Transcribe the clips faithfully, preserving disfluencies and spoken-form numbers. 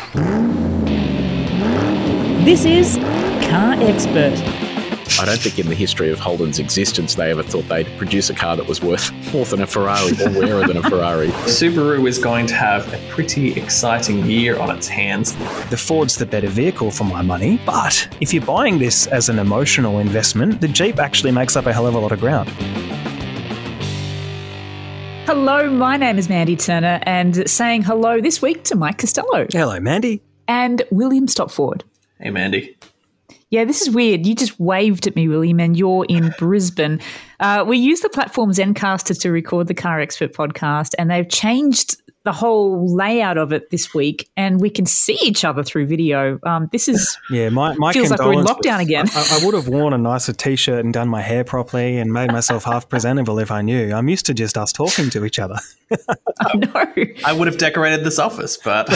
This is Car Expert. I don't think in the history of Holden's existence they ever thought they'd produce a car that was worth more than a Ferrari or rarer than a Ferrari. Subaru is going to have a pretty exciting year on its hands. The Ford's the better vehicle for my money, but if you're buying this as an emotional investment, the Jeep actually makes up a hell of a lot of ground. Hello, my name is Mandy Turner, and saying hello this week to Mike Costello. Hello, Mandy. And William Stopford. Hey, Mandy. Yeah, this is weird. You just waved at me, William, and you're in Brisbane. Uh, we use the platform Zencastr to record the Car Expert podcast, and they've changed the whole layout of it this week, and we can see each other through video. Um, this is yeah, my, my feels like we're in lockdown again. I, I would have worn a nicer T-shirt and done my hair properly and made myself half presentable if I knew. I'm used to just us talking to each other. I know. I would have decorated this office, but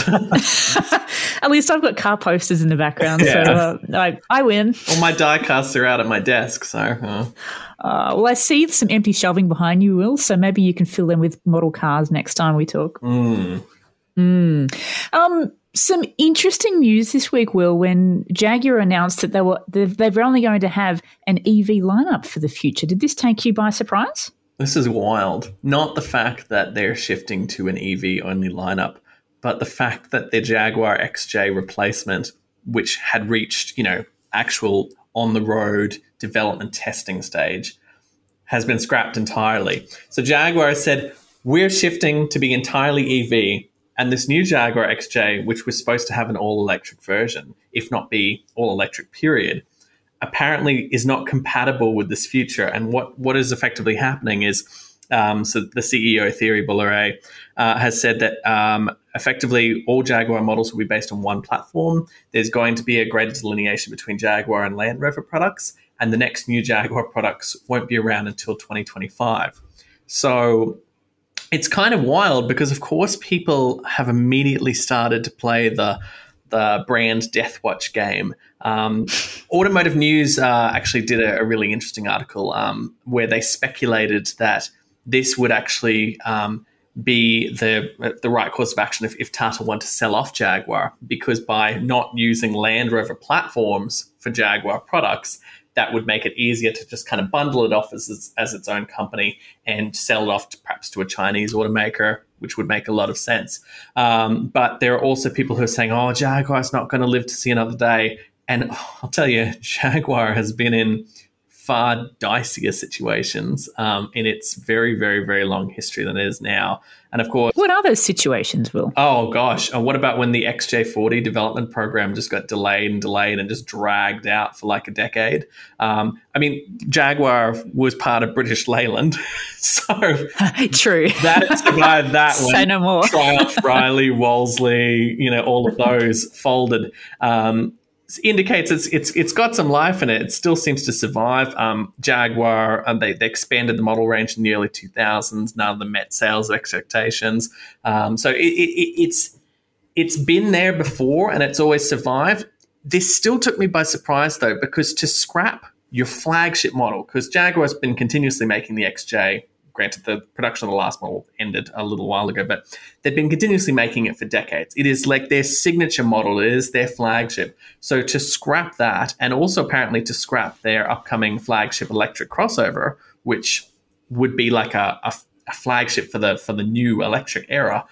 at least I've got car posters in the background, yeah. so uh, I, I win. All my die casts are out at my desk, so. Uh. Uh, well, I see some empty shelving behind you, Will, so maybe you can fill them with model cars next time we talk. Mm. Mm. Um, some interesting news this week, Will, when Jaguar announced that they were they were only going to have an E V lineup for the future. Did this take you by surprise? This is wild. Not the fact that they're shifting to an E V-only lineup, but the fact that the Jaguar X J replacement, which had reached, you know, actual on-the-road development testing stage, has been scrapped entirely. So Jaguar said, we're shifting to be entirely E V, and this new Jaguar X J, which was supposed to have an all-electric version, if not be all-electric period, apparently is not compatible with this future. And what, what is effectively happening is, um, so the C E O, Thierry Bolloré, uh, has said that um, effectively all Jaguar models will be based on one platform. There's going to be a greater delineation between Jaguar and Land Rover products, and the next new Jaguar products won't be around until twenty twenty-five. So it's kind of wild because, of course, people have immediately started to play the the brand Death Watch game. Um, Automotive News uh, actually did a, a really interesting article um, where they speculated that this would actually um, be the the right course of action if, if Tata want to sell off Jaguar, because by not using Land Rover platforms for Jaguar products, that would make it easier to just kind of bundle it off as, as, as its own company and sell it off to, perhaps to a Chinese automaker, which would make a lot of sense. Um, but there are also people who are saying, oh, Jaguar's not going to live to see another day. And oh, I'll tell you, Jaguar has been in far dicier situations um, in its very, very, very long history than it is now. And of course... What are those situations, Will? Oh, gosh. Uh, what about when the X J forty development program just got delayed and delayed and just dragged out for like a decade? Um, I mean, Jaguar was part of British Leyland. So... True. That it survived that one. Say no more. Triumph, Riley, Wolseley, you know, all of those folded. Um indicates it's it's it's got some life in it. It still seems to survive. Um, Jaguar, um, they, they expanded the model range in the early two thousands. None of them met sales expectations. Um, so it, it, it's it's been there before and it's always survived. This still took me by surprise, though, because to scrap your flagship model, because Jaguar's been continuously making the X J. Granted, the production of the last model ended a little while ago, but they've been continuously making it for decades. It is like their signature model. It is their flagship. So to scrap that, and also apparently to scrap their upcoming flagship electric crossover, which would be like a, a, a flagship for the for the new electric era,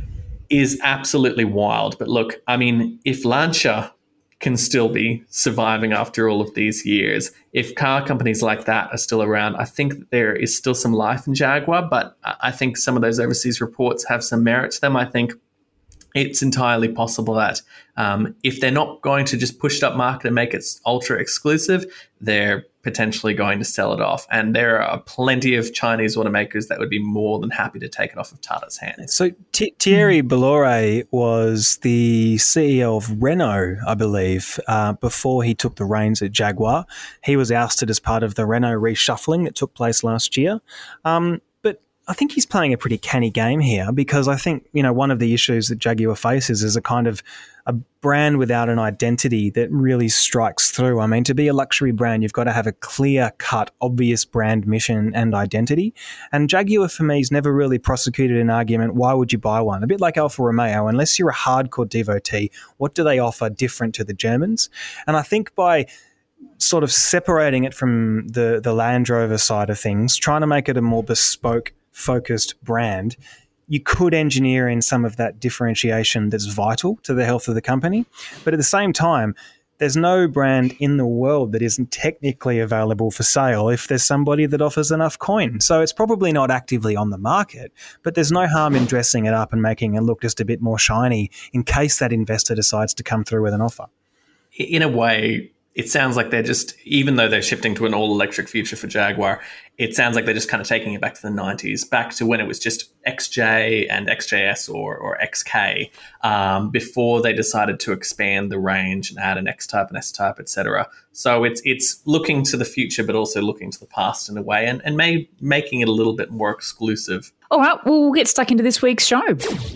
is absolutely wild. But look, I mean, if Lancia can still be surviving after all of these years, if car companies like that are still around, I think that there is still some life in Jaguar, but I think some of those overseas reports have some merit to them. I think it's entirely possible that um, if they're not going to just push it up market and make it ultra exclusive, they're potentially going to sell it off. And there are plenty of Chinese automakers that would be more than happy to take it off of Tata's hands. So T- Thierry Bolloré was the C E O of Renault, I believe, uh, before he took the reins at Jaguar. He was ousted as part of the Renault reshuffling that took place last year. Um, but I think he's playing a pretty canny game here because I think, you know, one of the issues that Jaguar faces is a kind of a brand without an identity that really strikes through. I mean, to be a luxury brand, you've got to have a clear-cut, obvious brand mission and identity. And Jaguar, for me, has never really prosecuted an argument, why would you buy one? A bit like Alfa Romeo, unless you're a hardcore devotee, what do they offer different to the Germans? And I think by sort of separating it from the, the Land Rover side of things, trying to make it a more bespoke, focused brand, you could engineer in some of that differentiation that's vital to the health of the company. But at the same time, there's no brand in the world that isn't technically available for sale if there's somebody that offers enough coin. So it's probably not actively on the market, but there's no harm in dressing it up and making it look just a bit more shiny in case that investor decides to come through with an offer. In a way, it sounds like they're just, even though they're shifting to an all-electric future for Jaguar, it sounds like they're just kind of taking it back to the nineties, back to when it was just X J and X J S or, or X K, um, before they decided to expand the range and add an X-Type, an S-Type, et cetera. So it's it's looking to the future, but also looking to the past in a way, and, and may, making it a little bit more exclusive. All right, well, we'll get stuck into this week's show.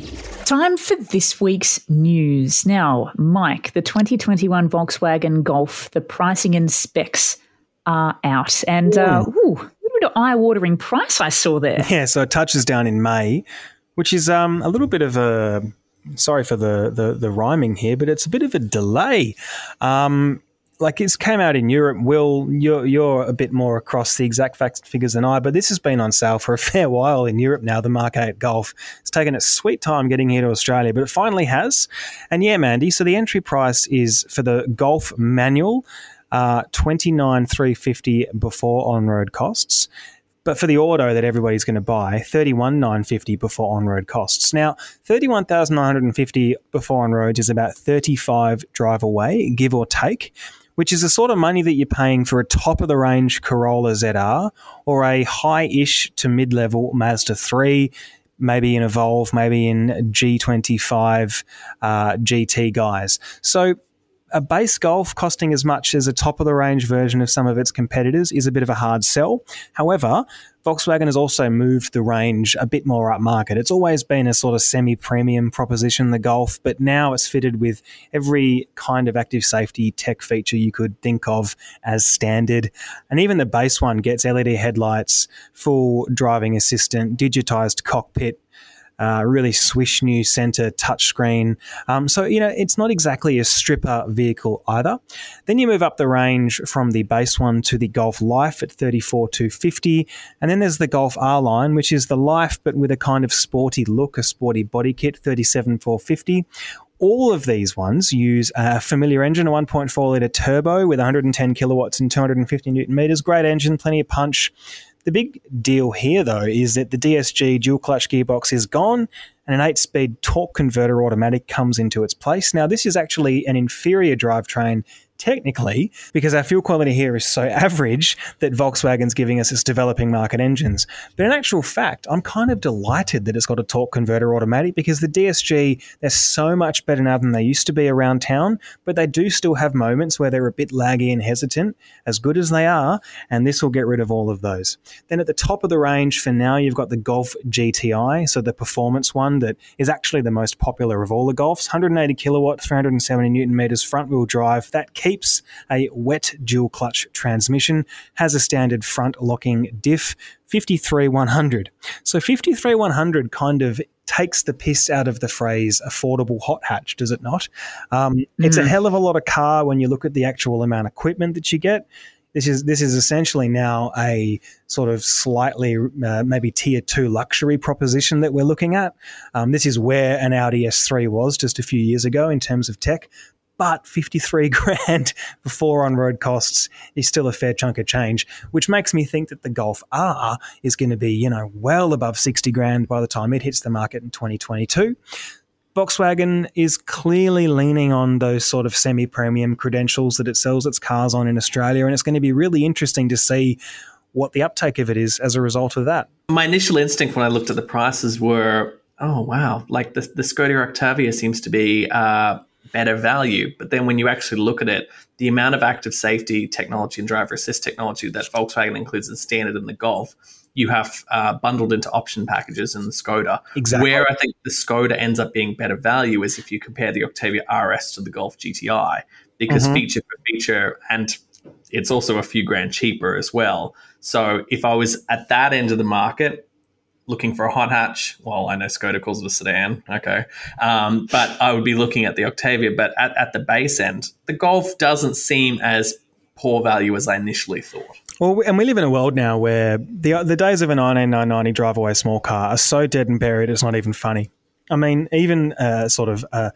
Time for this week's news. Now, Mike, the twenty twenty-one Volkswagen Golf, the pricing and specs are out. And, uh, ooh, a little bit of eye-watering price I saw there. Yeah, so it touches down in May, which is um, a little bit of a, sorry for the, the, the rhyming here, but it's a bit of a delay. Um Like it's came out in Europe. Will, you're, you're a bit more across the exact facts figures than I, but this has been on sale for a fair while in Europe now, the Mark eight Golf. It's taken its sweet time getting here to Australia, but it finally has. And yeah, Mandy, so the entry price is for the Golf manual, uh, twenty-nine thousand three hundred fifty dollars before on-road costs. But for the auto that everybody's going to buy, thirty-one thousand nine hundred fifty dollars before on-road costs. Now, thirty-one thousand nine hundred fifty dollars before on-roads is about thirty-five drive away, give or take, which is the sort of money that you're paying for a top-of-the-range Corolla Z R or a high-ish to mid-level Mazda three, maybe in Evolve, maybe in G twenty-five uh, G T guys. So a base Golf costing as much as a top-of-the-range version of some of its competitors is a bit of a hard sell. However, Volkswagen has also moved the range a bit more upmarket. It's always been a sort of semi-premium proposition, the Golf, but now it's fitted with every kind of active safety tech feature you could think of as standard. And even the base one gets L E D headlights, full driving assistant, digitized cockpit, Uh, really swish new center touchscreen. Um, so, you know, it's not exactly a stripper vehicle either. Then you move up the range from the base one to the Golf Life at thirty-four thousand two hundred fifty dollars. And then there's the Golf R line, which is the Life but with a kind of sporty look, a sporty body kit, thirty-seven thousand four hundred fifty dollars. All of these ones use a familiar engine, a one point four litre turbo with one hundred ten kilowatts and two hundred fifty newton meters. Great engine, plenty of punch. The big deal here, though, is that the D S G dual-clutch gearbox is gone and an eight-speed torque converter automatic comes into its place. Now, this is actually an inferior drivetrain technically, because our fuel quality here is so average that Volkswagen's giving us its developing market engines. But in actual fact, I'm kind of delighted that it's got a torque converter automatic because the D S G, they're so much better now than they used to be around town, but they do still have moments where they're a bit laggy and hesitant, as good as they are, and this will get rid of all of those. Then at the top of the range for now, you've got the Golf G T I, so the performance one that is actually the most popular of all the Golfs, one hundred eighty kilowatt, three hundred seventy newton meters front-wheel drive. That keeps a wet dual-clutch transmission, has a standard front-locking diff, fifty-three one hundred. So fifty-three one hundred kind of takes the piss out of the phrase affordable hot hatch, does it not? Um, mm. It's a hell of a lot of car when you look at the actual amount of equipment that you get. This is this is essentially now a sort of slightly uh, maybe tier two luxury proposition that we're looking at. Um, this is where an Audi S three was just a few years ago in terms of tech. But fifty-three grand before on-road costs is still a fair chunk of change, which makes me think that the Golf R is going to be, you know, well above sixty grand by the time it hits the market in twenty twenty-two. Volkswagen is clearly leaning on those sort of semi-premium credentials that it sells its cars on in Australia, and it's going to be really interesting to see what the uptake of it is as a result of that. My initial instinct when I looked at the prices were, oh, wow, like the, the Skoda Octavia seems to be uh, better value. But then when you actually look at it, the amount of active safety technology and driver assist technology that Volkswagen includes in standard in the Golf you have uh, bundled into option packages in the Skoda. Exactly. Where I think the Skoda ends up being better value is if you compare the Octavia R S to the Golf G T I, because mm-hmm. feature for feature, and it's also a few grand cheaper as well. So if I was at that end of the market looking for a hot hatch, well, I know Skoda calls it a sedan, okay, um, but I would be looking at the Octavia. But at, at the base end, the Golf doesn't seem as poor value as I initially thought. Well, and we live in a world now where the the days of a nineteen nine ninety drive-away small car are so dead and buried, it's not even funny. I mean, even uh, sort of uh,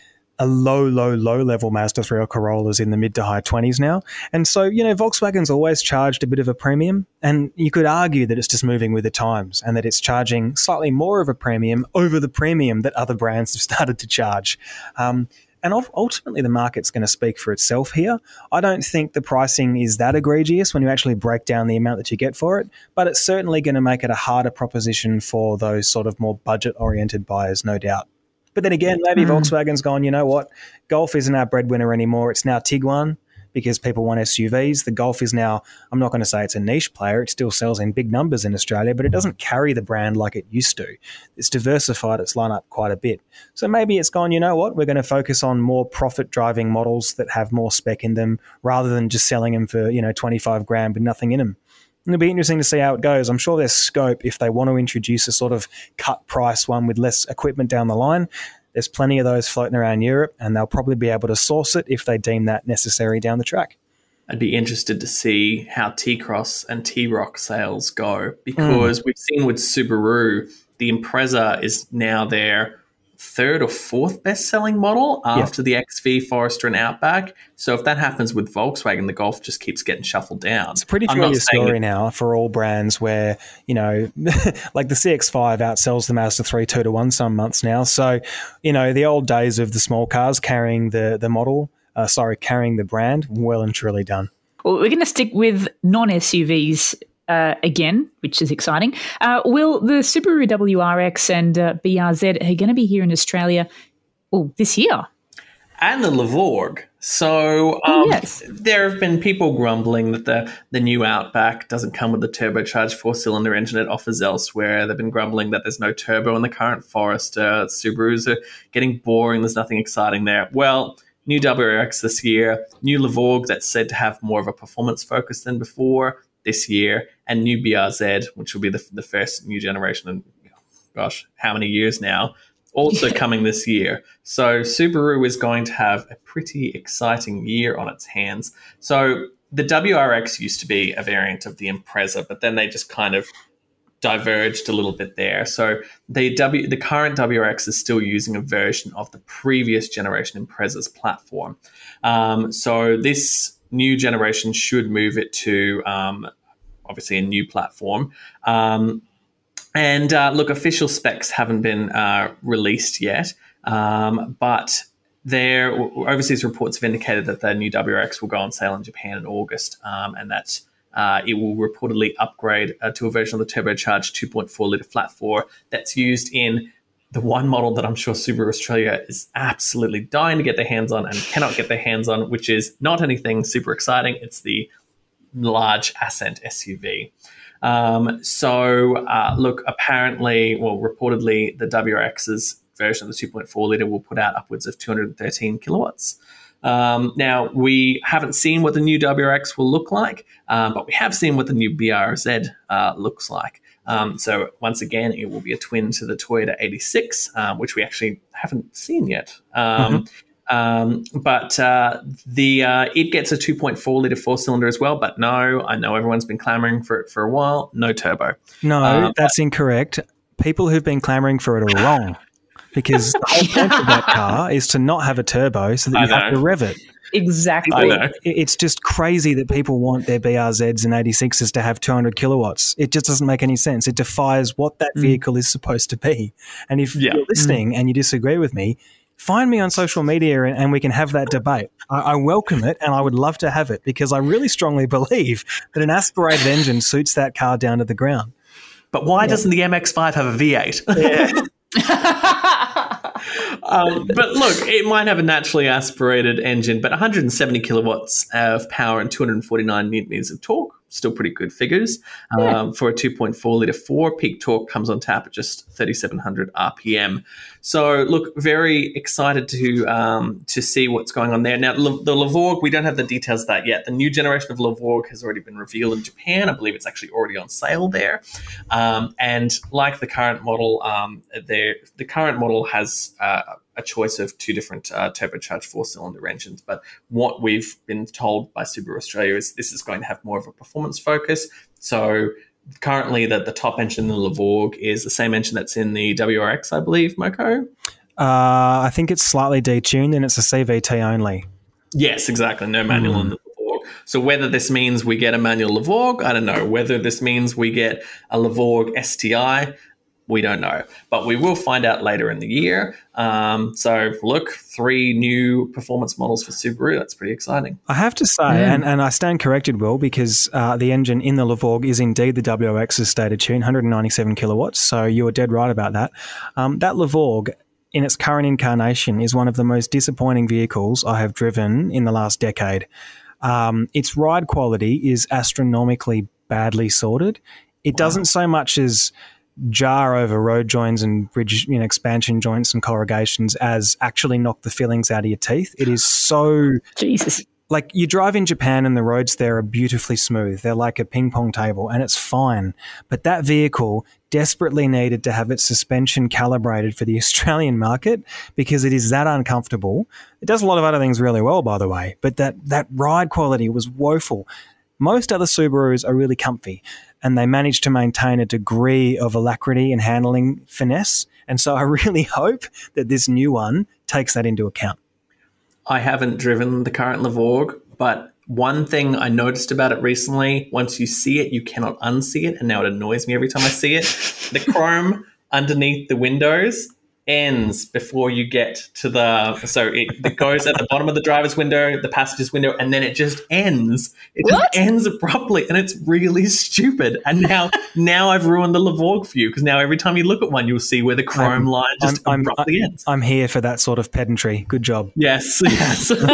a low, low, low-level Mazda three or Corollas in the mid to high twenties now. And so, you know, Volkswagen's always charged a bit of a premium, and you could argue that it's just moving with the times and that it's charging slightly more of a premium over the premium that other brands have started to charge. Um And ultimately, the market's going to speak for itself here. I don't think the pricing is that egregious when you actually break down the amount that you get for it, but it's certainly going to make it a harder proposition for those sort of more budget-oriented buyers, no doubt. But then again, maybe mm. Volkswagen's gone, you know what, Golf isn't our breadwinner anymore. It's now Tiguan, because people want S U Vs. The Golf is now, I'm not going to say it's a niche player. It still sells in big numbers in Australia, but it doesn't carry the brand like it used to. It's diversified its lineup quite a bit. So maybe it's gone, you know what, we're going to focus on more profit-driving models that have more spec in them rather than just selling them for, you know, twenty-five grand with nothing in them. And it'll be interesting to see how it goes. I'm sure there's scope if they want to introduce a sort of cut price one with less equipment down the line. There's plenty of those floating around Europe, and they'll probably be able to source it if they deem that necessary down the track. I'd be interested to see how T-Cross and T-Roc sales go, because mm. we've seen with Subaru, the Impreza is now their third or fourth best-selling model after yeah. the X V, Forester, and Outback. So if that happens with Volkswagen, the Golf just keeps getting shuffled down. It's a pretty familiar story now for all brands where, you know, like the C X five outsells the Mazda three two to one some months now. So, you know, the old days of the small cars carrying the, the model, uh, sorry, carrying the brand, well and truly done. Well, we're going to stick with non-S U Vs Uh, again, which is exciting. Uh, Will, the Subaru W R X and uh, B R Z are going to be here in Australia oh, this year. And the Levorg. So um, oh, yes. there have been people grumbling that the, the new Outback doesn't come with the turbocharged four-cylinder engine it offers elsewhere. They've been grumbling that there's no turbo in the current Forester. Subarus are getting boring. There's nothing exciting there. Well, new W R X this year, new Levorg that's said to have more of a performance focus than before this year, and new B R Z, which will be the, the first new generation in, gosh, how many years now, also coming this year. So Subaru is going to have a pretty exciting year on its hands. So the W R X used to be a variant of the Impreza, but then they just kind of diverged a little bit there. So the W, the current W R X is still using a version of the previous generation Impreza's platform. Um, so this new generation should move it to um, obviously a new platform. Um, and uh, look, official specs haven't been uh, released yet, um, but their overseas reports have indicated that the new W R X will go on sale in Japan in August, um, and that uh, it will reportedly upgrade uh, to a version of the turbocharged two point four litre flat four that's used in the one model that I'm sure Subaru Australia is absolutely dying to get their hands on and cannot get their hands on, which is not anything super exciting. It's the large Ascent S U V. Um, so, uh, look, apparently, well, reportedly, the W R X's version of the two point four litre will put out upwards of two hundred thirteen kilowatts. Um, now, we haven't seen what the new W R X will look like, um, but we have seen what the new B R Z uh, looks like. Um, so once again, it will be a twin to the Toyota eighty-six, um, which we actually haven't seen yet. Um, mm-hmm. um, but uh, the uh, it gets a two point four litre four-cylinder as well. But no, I know everyone's been clamoring for it for a while. No turbo. No, uh, that's but- incorrect. People who've been clamoring for it are wrong, because the whole point of that car is to not have a turbo so that you have to rev it. Exactly. I know. It's just crazy that people want their B R Zs and eighty-sixes to have two hundred kilowatts. It just doesn't make any sense. It defies what that vehicle mm. is supposed to be. And if yeah. you're listening mm. and you disagree with me, find me on social media and, and we can have that debate. I, I welcome it, and I would love to have it, because I really strongly believe that an aspirated engine suits that car down to the ground. But why yeah. doesn't the M X five have a V eight? Yeah. um, but look, it might have a naturally aspirated engine, but one hundred seventy kilowatts of power and two hundred forty-nine newton meters of torque still pretty good figures. Yeah. Um, for a two point four litre four, peak torque comes on tap at just thirty-seven hundred R P M. So, look, very excited to um, to see what's going on there. Now, the Levorg, we don't have the details of that yet. The new generation of Levorg has already been revealed in Japan. I believe it's actually already on sale there. Um, and like the current model, um, the current model has uh, a choice of two different uh, turbocharged four-cylinder engines. But what we've been told by Subaru Australia is this is going to have more of a performance focus. So currently the, the top engine in the Levorg is the same engine that's in the W R X, I believe, Moko? Uh, I think it's slightly detuned and it's a C V T only. Yes, exactly. No manual mm. in the Levorg. So whether this means we get a manual Levorg, I don't know. Whether this means we get a Levorg S T I, we don't know, but we will find out later in the year. Um, so, look, three new performance models for Subaru. That's pretty exciting. I have to say, yeah. and, and I stand corrected, Will, because uh, the engine in the Levorg is indeed the W R X's stated tune, one hundred ninety-seven kilowatts. So you were dead right about that. Um, that Levorg, in its current incarnation, is one of the most disappointing vehicles I have driven in the last decade. Um, its ride quality is astronomically badly sorted. It wow. doesn't so much as jar over road joins and bridge, you know, expansion joints and corrugations as actually knock the fillings out of your teeth. It is so Jesus. Like you drive in Japan and the roads there are beautifully smooth. They're like a ping pong table and it's fine. But that vehicle desperately needed to have its suspension calibrated for the Australian market because it is that uncomfortable. It does a lot of other things really well, by the way, but that, that ride quality was woeful. Most other Subarus are really comfy and they manage to maintain a degree of alacrity and handling finesse. And so I really hope that this new one takes that into account. I haven't driven the current Levorg, but one thing I noticed about it recently, once you see it, you cannot unsee it, and now it annoys me every time I see it. The chrome underneath the windows ends before you get to the, so it, it goes at the bottom of the driver's window, the passenger's window, and then it just ends. It what? just ends abruptly, and it's really stupid. And now now I've ruined the Levorg for you, because now every time you look at one, you'll see where the chrome I'm, line just I'm, abruptly I'm, ends. I'm here for that sort of pedantry. Good job. Yes, yes. All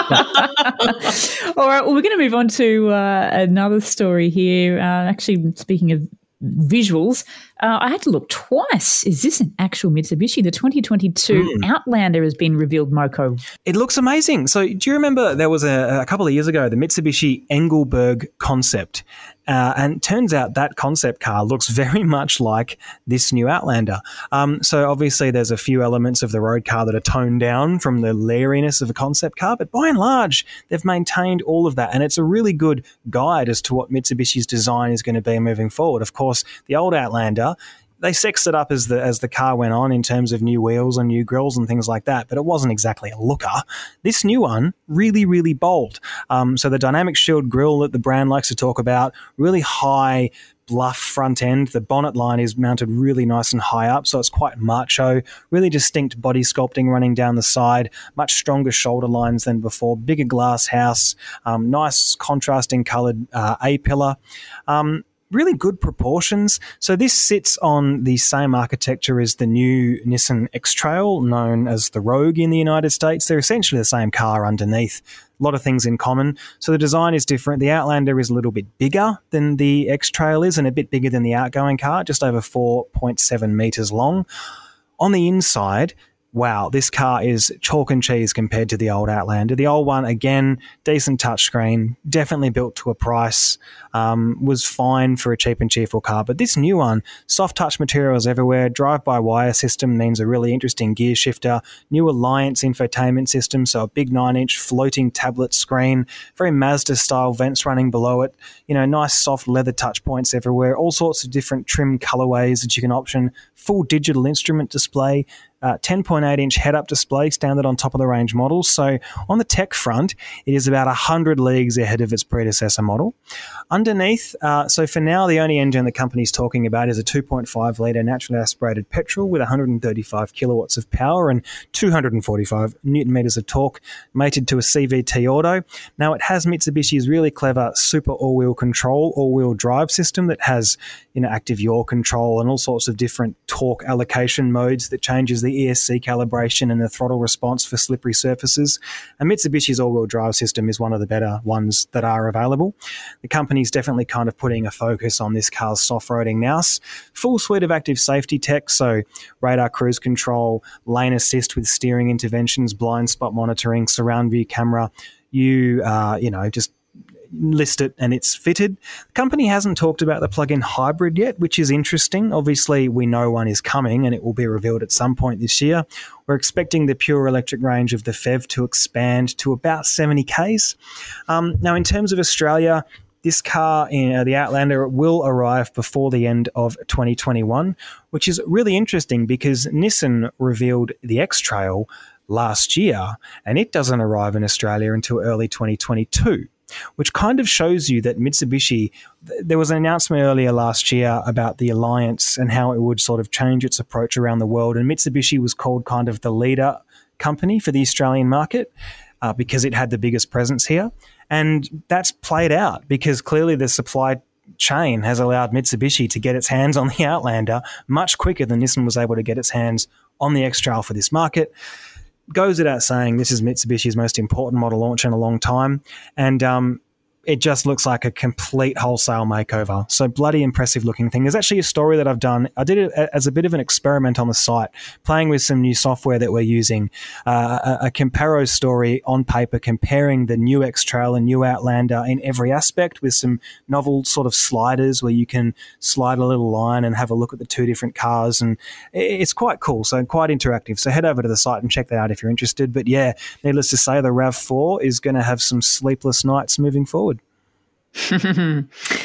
right, well, we're going to move on to uh, another story here. Uh, actually, speaking of visuals, uh, I had to look twice. Is this an actual Mitsubishi? The twenty twenty-two mm. Outlander has been revealed, Moko. It looks amazing. So do you remember there was a, a couple of years ago, the Mitsubishi Engelberg concept? Uh, and it turns out that concept car looks very much like this new Outlander. Um, so obviously there's a few elements of the road car that are toned down from the leeriness of a concept car, but by and large, they've maintained all of that. And it's a really good guide as to what Mitsubishi's design is going to be moving forward. Of course, the old Outlander, they sexed it up as the as the car went on in terms of new wheels and new grills and things like that, but it wasn't exactly a looker. This new one, really, really bold. Um, so the dynamic shield grille that the brand likes to talk about, really high, bluff front end. The bonnet line is mounted really nice and high up, so it's quite macho, really distinct body sculpting running down the side, much stronger shoulder lines than before, bigger glass house, um, nice contrasting coloured uh, A-pillar. Um, Really good proportions. So this sits on the same architecture as the new Nissan X-Trail, known as the Rogue in the United States. They're essentially the same car underneath. A lot of things in common. So the design is different. The Outlander is a little bit bigger than the X-Trail is and a bit bigger than the outgoing car, just over four point seven metres long. On the inside, wow, this car is chalk and cheese compared to the old Outlander. The old one, again, decent touchscreen, definitely built to a price, um, was fine for a cheap and cheerful car. But this new one, soft touch materials everywhere, drive-by-wire system means a really interesting gear shifter, new Alliance infotainment system, so a big nine-inch floating tablet screen, very Mazda-style vents running below it, you know, nice soft leather touch points everywhere, all sorts of different trim colorways that you can option, full digital instrument display, Uh, ten point eight inch head-up display standard on top of the range models. So on the tech front, it is about one hundred leagues ahead of its predecessor model. Underneath, uh, so for now, the only engine the company's talking about is a two point five litre naturally aspirated petrol with one hundred thirty-five kilowatts of power and two hundred forty-five newton meters of torque, mated to a C V T auto. Now, it has Mitsubishi's really clever super all-wheel control, all-wheel drive system that has, you know, active yaw control and all sorts of different torque allocation modes that changes the E S C calibration and the throttle response for slippery surfaces. And Mitsubishi's all-wheel drive system is one of the better ones that are available. The company's definitely kind of putting a focus on this car's soft-roading now. Full suite of active safety tech, so radar cruise control, lane assist with steering interventions, blind spot monitoring, surround view camera. You, uh, you know, just list it and it's fitted. The company hasn't talked about the plug-in hybrid yet, which is interesting. Obviously, we know one is coming and it will be revealed at some point this year. We're expecting the pure electric range of the F E V to expand to about seventy kays. Um, now, in terms of Australia, this car, uh, the Outlander, will arrive before the end of twenty twenty-one, which is really interesting because Nissan revealed the X-Trail last year and it doesn't arrive in Australia until early twenty twenty-two. Which kind of shows you that Mitsubishi, there was an announcement earlier last year about the alliance and how it would sort of change its approach around the world. And Mitsubishi was called kind of the leader company for the Australian market uh, because it had the biggest presence here. And that's played out because clearly the supply chain has allowed Mitsubishi to get its hands on the Outlander much quicker than Nissan was able to get its hands on the X-Trail for this market. Goes without saying, this is Mitsubishi's most important model launch in a long time. And um, it just looks like a complete wholesale makeover. So bloody impressive looking thing. There's actually a story that I've done. I did it as a bit of an experiment on the site, playing with some new software that we're using. Uh, a, a Comparo story on paper comparing the new X-Trail and new Outlander in every aspect with some novel sort of sliders where you can slide a little line and have a look at the two different cars. And it's quite cool, so quite interactive. So head over to the site and check that out if you're interested. But yeah, needless to say, the RAV four is going to have some sleepless nights moving forward. uh,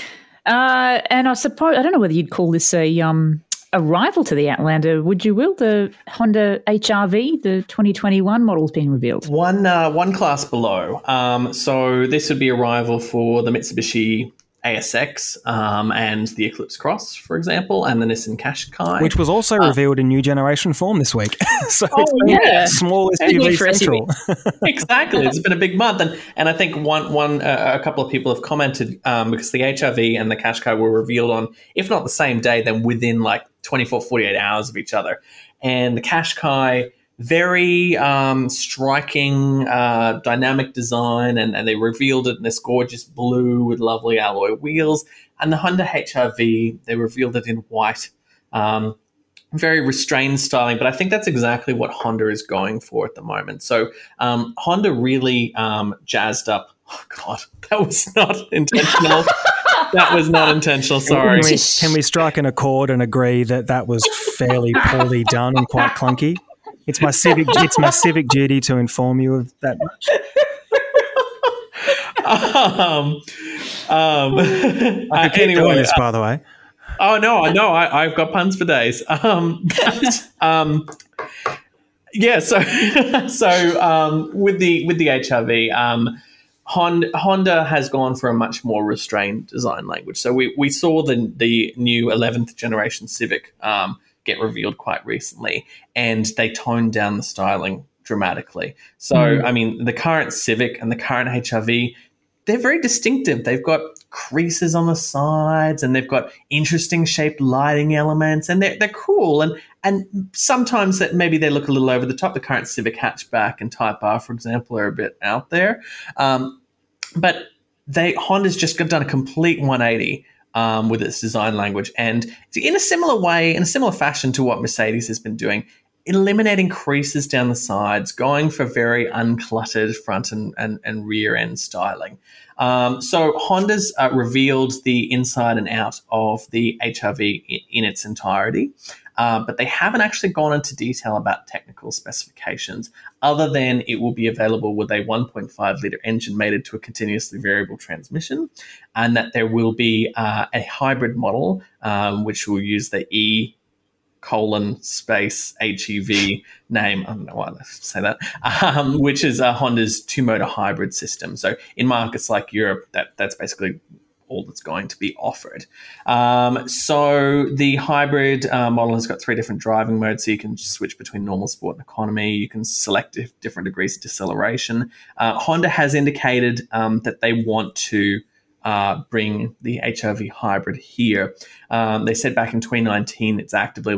and I suppose, I don't know whether you'd call this a um a rival to the Outlander, would you, Will? The Honda H R V, the twenty twenty-one model's been revealed. One uh, one class below. Um, so this would be a rival for the Mitsubishi A S X um, and the Eclipse Cross, for example, and the Nissan Qashqai. Which was also uh, revealed in new generation form this week. So oh, it's been yeah. small S U V central. Exactly. It's been a big month. And and I think one one uh, a couple of people have commented um, because the H R V and the Qashqai were revealed on, if not the same day, then within like twenty-four, forty-eight hours of each other. And the Qashqai, very um, striking, uh, dynamic design, and, and they revealed it in this gorgeous blue with lovely alloy wheels. And the Honda H R V, they revealed it in white, um, very restrained styling. But I think that's exactly what Honda is going for at the moment. So um, Honda really um, jazzed up. Oh, God, that was not intentional. That was not intentional, sorry. Can we, can we strike an accord and agree that that was fairly poorly done and quite clunky? It's my civic. It's my civic duty to inform you of that much. um, um, I could keep anyway, doing this, by the way. Oh no, I know. I, I've got puns for days. Um, but, um, yeah. So, so um, with the with the H R V, um, Honda, Honda has gone for a much more restrained design language. So we we saw the the new eleventh generation Civic Um, get revealed quite recently, and they toned down the styling dramatically. So, mm. I mean, the current Civic and the current H R V, they're very distinctive. They've got creases on the sides, and they've got interesting shaped lighting elements, and they're, they're cool. And and sometimes that maybe they look a little over the top. The current Civic hatchback and Type R, for example, are a bit out there. Um, but they Honda's just done a complete one eighty Um, with its design language, and in a similar way, in a similar fashion to what Mercedes has been doing, eliminating creases down the sides, going for very uncluttered front and, and, and rear end styling. Um, so Honda's uh, revealed the inside and out of the H R V in, in its entirety, uh, but they haven't actually gone into detail about technical specifications, other than it will be available with a one point five litre engine mated to a continuously variable transmission, and that there will be uh, a hybrid model, um, which will use the E colon space H E V name. I don't know why I say that, um, which is a Honda's two-motor hybrid system. So in markets like Europe, that that's basically all that's going to be offered. Um, so the hybrid uh, model has got three different driving modes, so you can switch between normal, sport, and economy. You can select different degrees of deceleration. Uh, Honda has indicated um, that they want to uh, bring the H R V hybrid here. Um, they said back in twenty nineteen it's actively looking at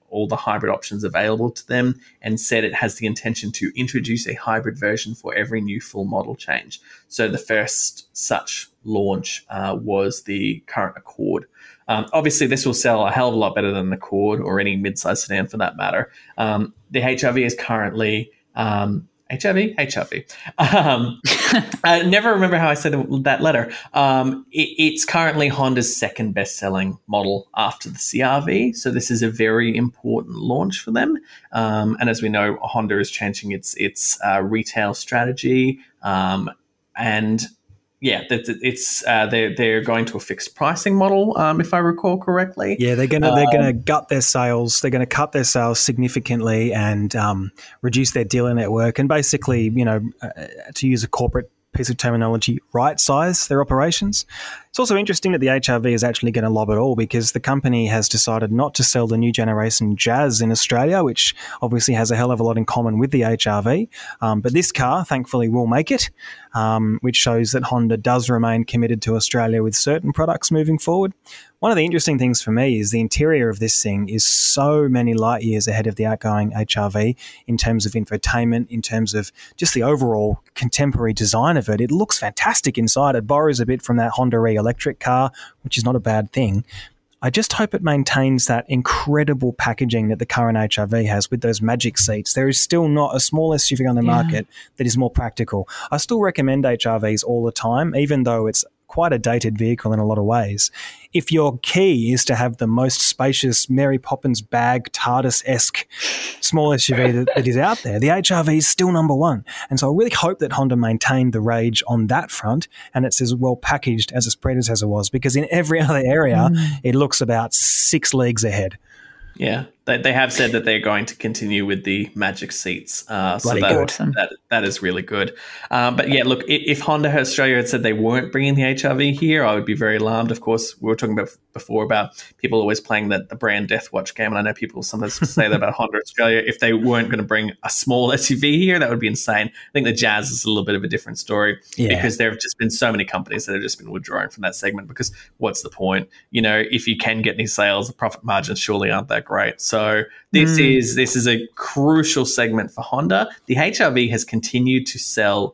all the hybrid options available to them, and said it has the intention to introduce a hybrid version for every new full model change. So the first such launch uh, was the current Accord. Um, obviously, this will sell a hell of a lot better than the Accord or any mid-size sedan for that matter. Um, the H R V is currently... Um, H R V? H R V. Um, I never remember how I said that letter. Um, it, it's currently Honda's second best-selling model after the C R V, so this is a very important launch for them. Um, and as we know, Honda is changing its its uh, retail strategy, um, and yeah, it's uh, they're they're going to a fixed pricing model, um, if I recall correctly. Yeah, they're gonna um, they're gonna gut their sales. They're gonna cut their sales significantly and um, reduce their dealer network, and basically, you know, uh, to use a corporate piece of terminology, right size their operations. It's also interesting that the H R V is actually going to lob it all, because the company has decided not to sell the new generation Jazz in Australia, which obviously has a hell of a lot in common with the H R V. Um, but this car, thankfully, will make it, um, which shows that Honda does remain committed to Australia with certain products moving forward. One of the interesting things for me is the interior of this thing is so many light years ahead of the outgoing H R V in terms of infotainment, in terms of just the overall contemporary design of it. It looks fantastic inside. It borrows a bit from that Honda E-electric car, which is not a bad thing. I just hope it maintains that incredible packaging that the current H R V has with those magic seats. There is still not a small S U V on the yeah. market that is more practical. I still recommend H R Vs all the time, even though it's quite a dated vehicle in a lot of ways. If your key is to have the most spacious Mary Poppins bag TARDIS-esque small S U V that, that is out there, the H R V is still number one. And so I really hope that Honda maintained the rage on that front, and it's as well packaged as its predecessor was, because in every other area, mm. it looks about six leagues ahead. Yeah, they, they have said that they're going to continue with the magic seats. Uh, so Bloody that, awesome. that that is really good. Um, but yeah, look, if Honda Australia had said they weren't bringing the H R V here, I would be very alarmed. Of course, we were talking about before about people always playing the, the brand Death Watch game, and I know people sometimes say that about Honda Australia. If they weren't going to bring a small S U V here, that would be insane. I think the Jazz is a little bit of a different story yeah. because there have just been so many companies that have just been withdrawing from that segment, because what's the point? You know, if you can get any sales, the profit margins surely aren't that great. So this mm. is this is a crucial segment for Honda. The H R V has continued to sell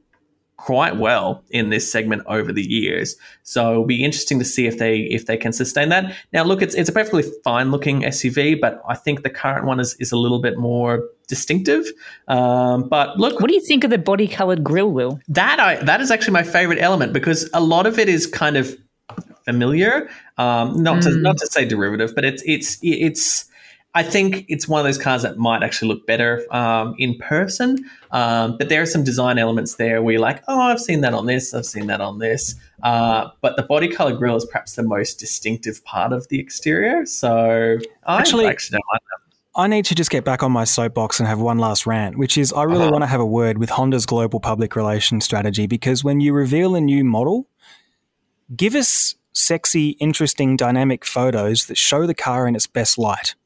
quite well in this segment over the years, so it'll be interesting to see if they if they can sustain that. Now, look, it's it's a perfectly fine looking S U V, but I think the current one is is a little bit more distinctive. Um, but look, what do you think of the body colored grille, Will? That I that is actually my favorite element, because a lot of it is kind of familiar, um, not mm. to not to say derivative, but it's it's it's. I think it's one of those cars that might actually look better um, in person, um, but there are some design elements there where you're like, oh, I've seen that on this, I've seen that on this. Uh, but the body color grille is perhaps the most distinctive part of the exterior, so I actually, actually don't like that. I need to just get back on my soapbox and have one last rant, which is I really uh-huh. want to have a word with Honda's global public relations strategy, because when you reveal a new model, give us sexy, interesting, dynamic photos that show the car in its best light.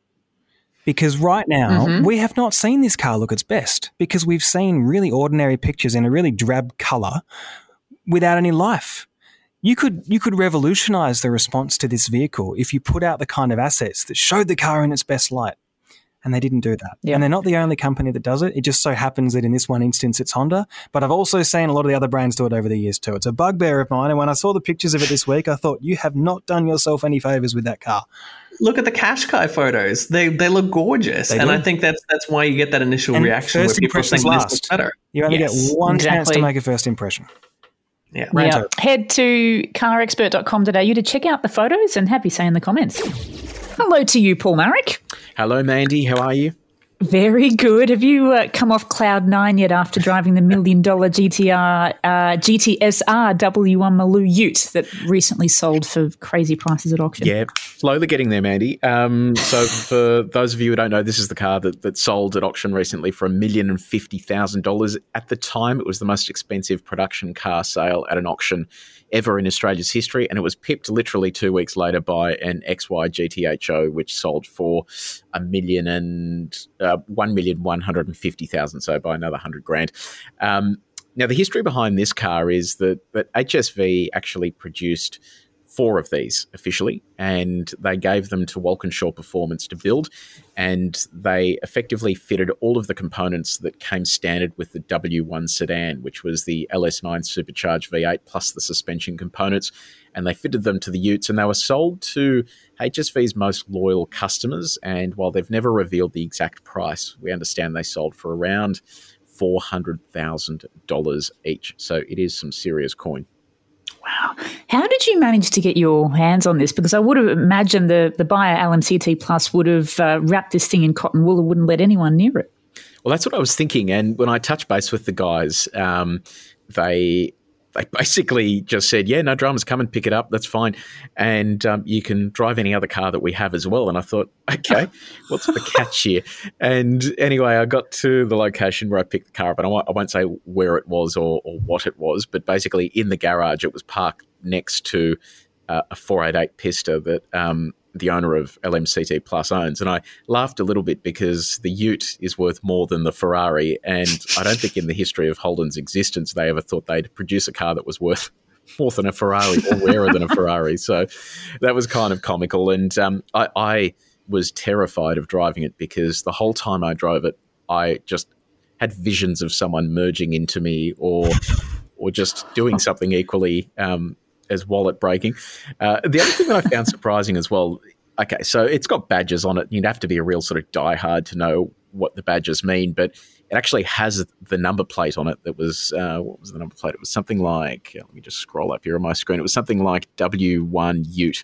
Because right now, mm-hmm. we have not seen this car look its best, because we've seen really ordinary pictures in a really drab colour without any life. You could you could revolutionise the response to this vehicle if you put out the kind of assets that showed the car in its best light. And they didn't do that. Yeah. And they're not the only company that does it. It just so happens that in this one instance, it's Honda. But I've also seen a lot of the other brands do it over the years too. It's a bugbear of mine. And when I saw the pictures of it this week, I thought, you have not done yourself any favours with that car. Look at the Qashqai photos. They they look gorgeous. They and do. I think that's that's why you get that initial and reaction first where people think last. this looks better. You only yes, get one exactly. chance to make a first impression. Yeah. yeah. Head to car expert dot com dot a u to check out the photos and happy say in the comments. Hello to you, Paul Marek. Hello, Mandy. How are you? Very good. Have you uh, come off cloud nine yet after driving the million dollar G T R, uh, G T S R W one Maloo Ute that recently sold for crazy prices at auction? Yeah, slowly getting there, Mandy. Um, so for those of you who don't know, this is the car that, that sold at auction recently for a million and fifty thousand dollars. At the time, it was the most expensive production car sale at an auction ever in Australia's history, and it was pipped literally two weeks later by an X Y G T H O, which sold for a million and uh, one million one hundred and fifty thousand, so by another hundred grand. Um, now, the history behind this car is that that H S V actually produced four of these officially, and they gave them to Walkinshaw Performance to build, and they effectively fitted all of the components that came standard with the W one sedan, which was the L S nine supercharged V eight plus the suspension components, and they fitted them to the utes, and they were sold to H S V's most loyal customers, and while they've never revealed the exact price, we understand they sold for around four hundred thousand dollars each, so it is some serious coin. Wow. How did you manage to get your hands on this? Because I would have imagined the, the buyer L M C T Plus would have uh, wrapped this thing in cotton wool and wouldn't let anyone near it. Well, that's what I was thinking. And when I touched base with the guys, um, they they basically just said, yeah, no dramas, come and pick it up. That's fine. And um, you can drive any other car that we have as well. And I thought, okay, what's the catch here? And anyway, I got to the location where I picked the car up. And I won't, I won't say where it was or, or what it was, but basically in the garage, it was parked next to uh, a four eighty-eight Pista that um, the owner of L M C T Plus owns. And I laughed a little bit because the Ute is worth more than the Ferrari. And I don't think in the history of Holden's existence, they ever thought they'd produce a car that was worth more than a Ferrari or rarer than a Ferrari. So that was kind of comical. And um, I, I was terrified of driving it because the whole time I drove it, I just had visions of someone merging into me or, or just doing something equally um, as wallet breaking. Uh, the other thing that I found surprising as well, okay, so it's got badges on it. You'd have to be a real sort of diehard to know what the badges mean, but it actually has the number plate on it that was, uh, what was the number plate? It was something like, let me just scroll up here on my screen. It was something like W one Ute.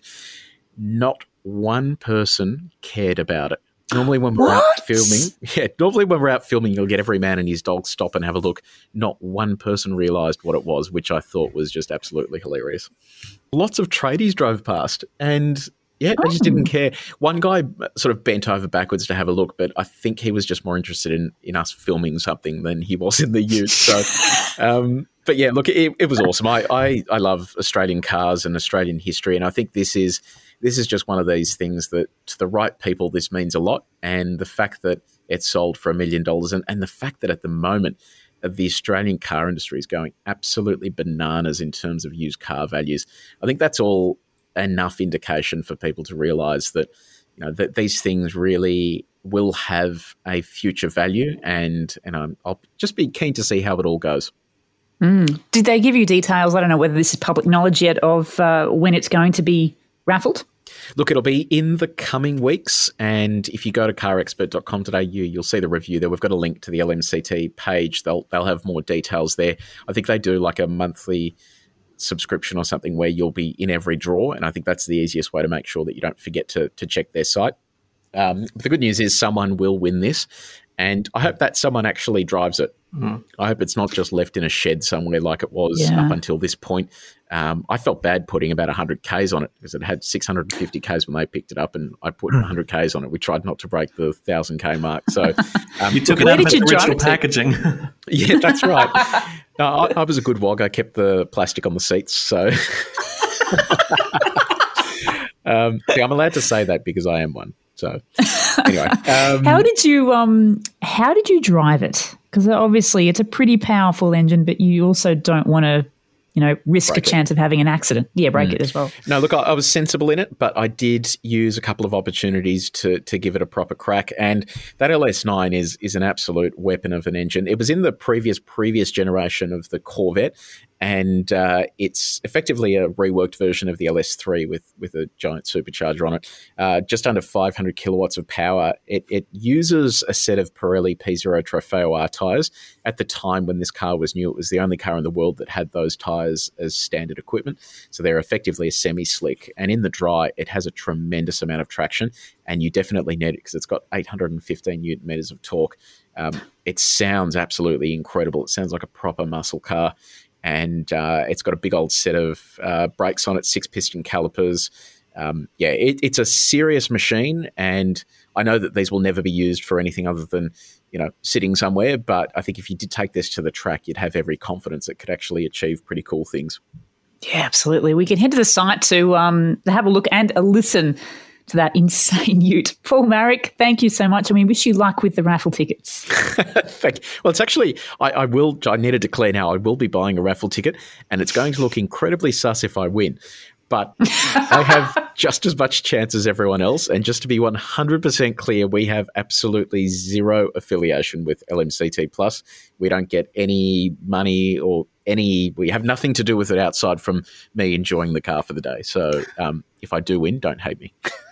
Not one person cared about it. Normally when we're what? out filming, yeah, normally when we're out filming, you'll get every man and his dog stop and have a look. Not one person realised what it was, which I thought was just absolutely hilarious. Lots of tradies drove past and yeah, they just didn't care. One guy sort of bent over backwards to have a look, but I think he was just more interested in, in us filming something than he was in the ute. So, um, but yeah, look, it, it was awesome. I, I, I love Australian cars and Australian history, and I think this is this is just one of these things that to the right people, this means a lot. And the fact that it's sold for a million dollars and, and the fact that at the moment the Australian car industry is going absolutely bananas in terms of used car values, I think that's all enough indication for people to realise that, you know, that these things really will have a future value, and and um, I'll just be keen to see how it all goes. Mm. Did they give you details? I don't know whether this is public knowledge yet of uh, when it's going to be raffled. Look, it'll be in the coming weeks, and if you go to car expert dot com dot a u, you'll see the review there. We've got a link to the L M C T page. They'll they'll have more details there. I think they do like a monthly subscription or something where you'll be in every draw, and I think that's the easiest way to make sure that you don't forget to to check their site. Um, but the good news is someone will win this, and I hope that someone actually drives it. Mm. I hope it's not just left in a shed somewhere like it was yeah. up until this point. Um, I felt bad putting about one hundred kays on it because it had six hundred fifty kays when they picked it up, and I put one hundred kays on it. We tried not to break the one thousand k mark. So um, you took it out of its original packaging. Yeah, that's right. No, I, I was a good wog. I kept the plastic on the seats. So um, see, I'm allowed to say that because I am one. So anyway. Um, how did you um, how did you drive it? Because obviously it's a pretty powerful engine, but you also don't want to, you know, risk break a chance it. of having an accident. Yeah, break mm. it as well. No, look, I, I was sensible in it, but I did use a couple of opportunities to to give it a proper crack. And that L S nine is is an absolute weapon of an engine. It was in the previous previous generation of the Corvette, and uh, it's effectively a reworked version of the L S three with with a giant supercharger on it. Uh, just under five hundred kilowatts of power. It, it uses a set of Pirelli P zero Trofeo R tyres. At the time when this car was new, it was the only car in the world that had those tyres as standard equipment. So they're effectively a semi-slick. And in the dry, it has a tremendous amount of traction, and you definitely need it because it's got eight hundred fifteen newton meters of torque. Um, it sounds absolutely incredible. It sounds like a proper muscle car. And uh, it's got a big old set of uh, brakes on it, six piston calipers. Um, yeah, it, it's a serious machine, and I know that these will never be used for anything other than, you know, sitting somewhere. But I think if you did take this to the track, you'd have every confidence it could actually achieve pretty cool things. Yeah, absolutely. We can head to the site to um, have a look and a listen to that insane ute. Paul Marrick, thank you so much. And we wish you luck with the raffle tickets. Thank you. Well, it's actually, I, I will, I need to declare now, I will be buying a raffle ticket, and it's going to look incredibly sus if I win. but I have just as much chance as everyone else. And just to be one hundred percent clear, we have absolutely zero affiliation with L M C T Plus. We don't get any money or any, we have nothing to do with it outside from me enjoying the car for the day. So um, if I do win, don't hate me.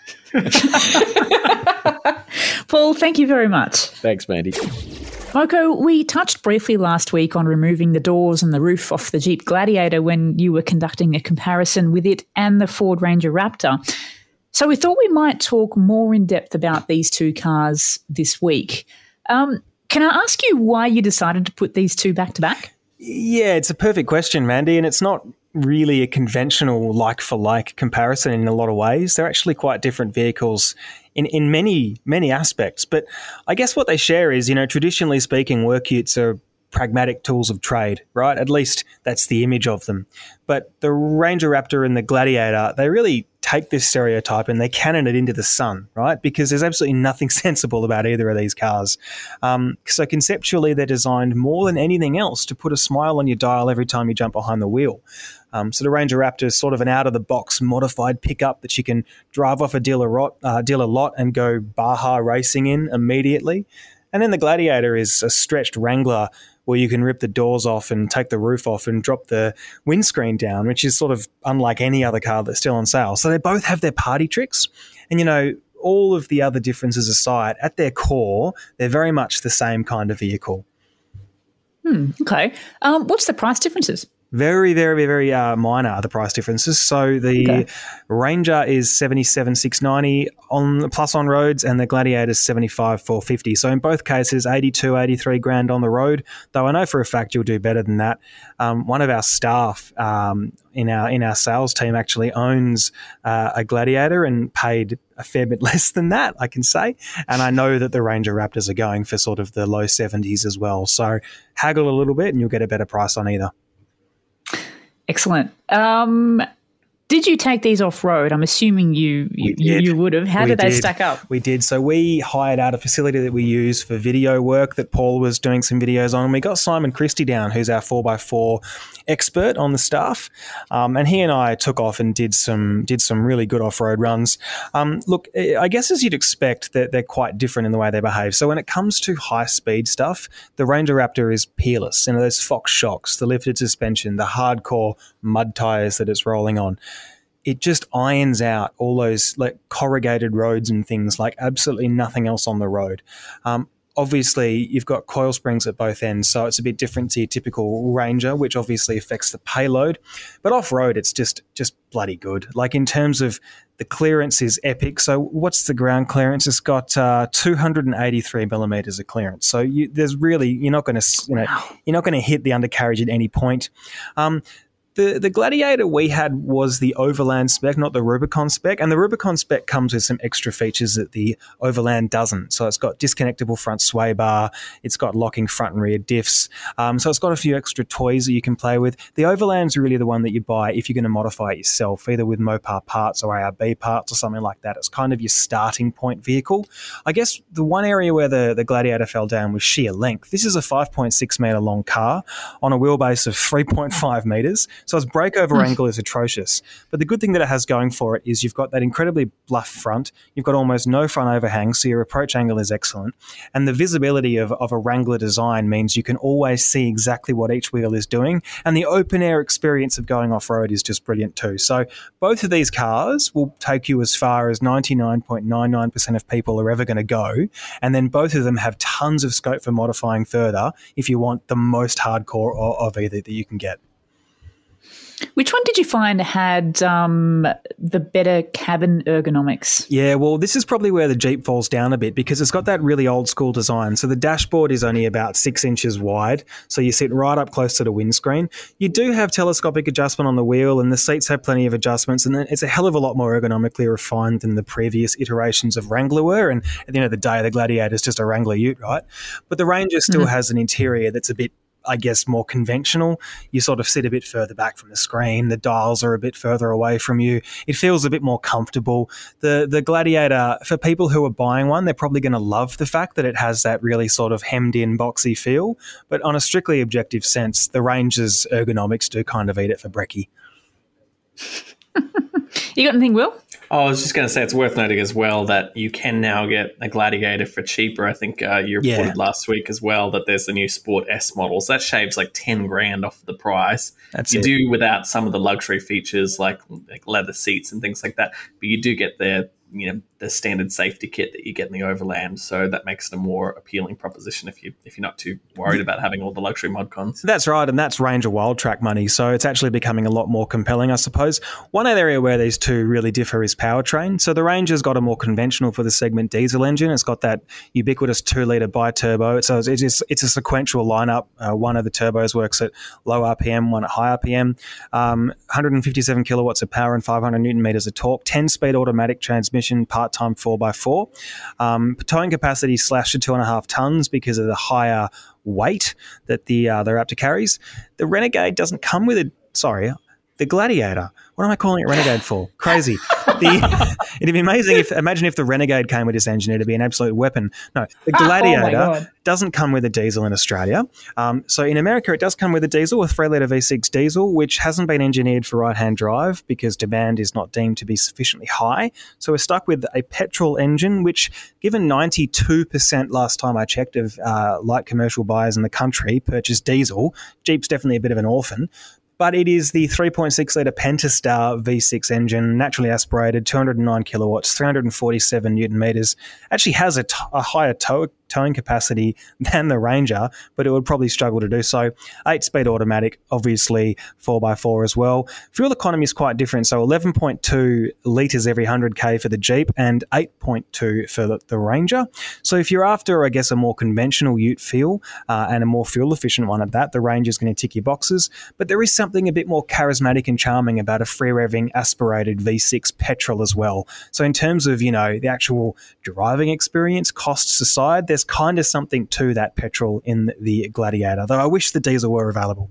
Paul, thank you very much. Thanks, Mandy. Moko, we touched briefly last week on removing the doors and the roof off the Jeep Gladiator when you were conducting a comparison with it and the Ford Ranger Raptor. So we thought we might talk more in depth about these two cars this week. Um, can I ask you why you decided to put these two back to back? Yeah, it's a perfect question, Mandy, and it's not really a conventional like-for-like comparison in a lot of ways. They're actually quite different vehicles in, in many, many aspects. But I guess what they share is, you know, traditionally speaking, work utes are pragmatic tools of trade, right? At least that's the image of them. But the Ranger Raptor and the Gladiator, they really take this stereotype and they cannon it into the sun, right? Because there's absolutely nothing sensible about either of these cars. Um, so conceptually, they're designed more than anything else to put a smile on your dial every time you jump behind the wheel. Um, so the Ranger Raptor is sort of an out-of-the-box modified pickup that you can drive off a dealer, rot, uh, dealer lot and go Baja racing in immediately. And then the Gladiator is a stretched Wrangler where you can rip the doors off and take the roof off and drop the windscreen down, which is sort of unlike any other car that's still on sale. So they both have their party tricks. And, you know, all of the other differences aside, at their core, they're very much the same kind of vehicle. Hmm, okay. Um, what's the price differences? Very, very, very uh, minor, the price differences. So the okay. Ranger is seventy-seven thousand six hundred ninety on plus on roads, and the Gladiator is seventy-five thousand four hundred fifty. So in both cases, eighty-two, eighty-three grand on the road. Though I know for a fact you'll do better than that. Um, one of our staff um, in our in our sales team actually owns uh, a Gladiator and paid a fair bit less than that, I can say. And I know that the Ranger Raptors are going for sort of the low seventies as well. So haggle a little bit, and you'll get a better price on either. Excellent. Um, did you take these off-road? I'm assuming you you, you, you would have. How we did they did. stack up? We did. So we hired out a facility that we use for video work that Paul was doing some videos on. And we got Simon Christie down, who's our four by four expert on the staff. Um, and he and I took off and did some did some really good off-road runs. Um, look, I guess as you'd expect, that they're quite different in the way they behave. So when it comes to high-speed stuff, the Ranger Raptor is peerless. You know, those Fox shocks, the lifted suspension, the hardcore mud tyres that it's rolling on. It just irons out all those like corrugated roads and things like absolutely nothing else on the road. Um, obviously, you've got coil springs at both ends, so it's a bit different to your typical Ranger, which obviously affects the payload. But off-road, it's just just bloody good. Like in terms of the clearance is epic. So what's the ground clearance? It's got uh, two hundred eighty-three millimeters of clearance. So you, there's really you're not going to you know you're not going to hit the undercarriage at any point. Um, The the Gladiator we had was the Overland spec, not the Rubicon spec. And the Rubicon spec comes with some extra features that the Overland doesn't. So it's got disconnectable front sway bar. It's got locking front and rear diffs. Um, so it's got a few extra toys that you can play with. The Overland's really the one that you buy if you're going to modify it yourself, either with Mopar parts or A R B parts or something like that. It's kind of your starting point vehicle. I guess the one area where the, the Gladiator fell down was sheer length. This is a five point six metre long car on a wheelbase of three point five metres. So its breakover angle is atrocious. But the good thing that it has going for it is you've got that incredibly bluff front. You've got almost no front overhang, so your approach angle is excellent. And the visibility of, of a Wrangler design means you can always see exactly what each wheel is doing. And the open air experience of going off-road is just brilliant too. So both of these cars will take you as far as ninety-nine point nine nine percent of people are ever going to go. And then both of them have tons of scope for modifying further if you want the most hardcore of either that you can get. Which one did you find had um, the better cabin ergonomics? Yeah, well, this is probably where the Jeep falls down a bit because it's got that really old school design. So the dashboard is only about six inches wide, so you sit right up close to the windscreen. You do have telescopic adjustment on the wheel, and the seats have plenty of adjustments, and it's a hell of a lot more ergonomically refined than the previous iterations of Wrangler were. And at the end of the day, the Gladiator is just a Wrangler ute, right? But the Ranger still mm-hmm. has an interior that's a bit, I guess, more conventional. You sort of sit a bit further back from the screen. The dials are a bit further away from you. It feels a bit more comfortable. The the Gladiator, for people who are buying one, they're probably going to love the fact that it has that really sort of hemmed-in, boxy feel. But on a strictly objective sense, the Ranger's ergonomics do kind of eat it for brekkie. You got anything, Will? Oh, I was just going to say it's worth noting as well that you can now get a Gladiator for cheaper. I think uh, you reported Yeah. last week as well that there's the new Sport S models. That shaves like ten grand off the price. That's you it. do without some of the luxury features like, like leather seats and things like that, but you do get the you know the standard safety kit that you get in the Overland. So that makes it a more appealing proposition if you if you're not too worried about having all the luxury mod cons. That's right, and that's Ranger Wild Track money, so it's actually becoming a lot more compelling, I suppose. One other area where these two really differ is powertrain. So the Ranger's got a more conventional for the segment diesel engine. It's got that ubiquitous two-litre bi-turbo. So it's, it's, it's a sequential lineup. Uh, one of the turbos works at low R P M, one at high R P M. Um, one hundred fifty-seven kilowatts of power and five hundred newton meters of torque. ten-speed automatic transmission, part-time four by four. Um, towing capacity slashed to two and a half tons because of the higher weight that the uh, the Raptor carries. The Renegade doesn't come with a sorry, the Gladiator. What am I calling it Renegade for? Crazy. The, it'd be amazing if imagine if the Renegade came with this engine. It'd be an absolute weapon. No, the Gladiator God. doesn't come with a diesel in Australia. Um, so in America, it does come with a diesel, a three-litre V six diesel, which hasn't been engineered for right-hand drive because demand is not deemed to be sufficiently high. So we're stuck with a petrol engine, which, given ninety-two percent last time I checked of uh, light commercial buyers in the country purchase diesel, Jeep's definitely a bit of an orphan. But it is the three point six litre Pentastar V six engine, naturally aspirated, two hundred nine kilowatts, three hundred forty-seven newton meters. Actually has a, t- a higher tow- towing capacity than the Ranger, but it would probably struggle to do so. Eight-speed automatic, obviously four by four as well. Fuel economy is quite different, so eleven point two litres every one hundred k for the Jeep and eight point two for the, the Ranger. So if you're after, I guess, a more conventional ute feel uh, and a more fuel-efficient one at that, the Ranger's going to tick your boxes. But there is something a bit more charismatic and charming about a free-revving aspirated V six petrol as well. So in terms of, you know, the actual driving experience, costs aside, there's kind of something to that petrol in the Gladiator, though I wish the diesel were available.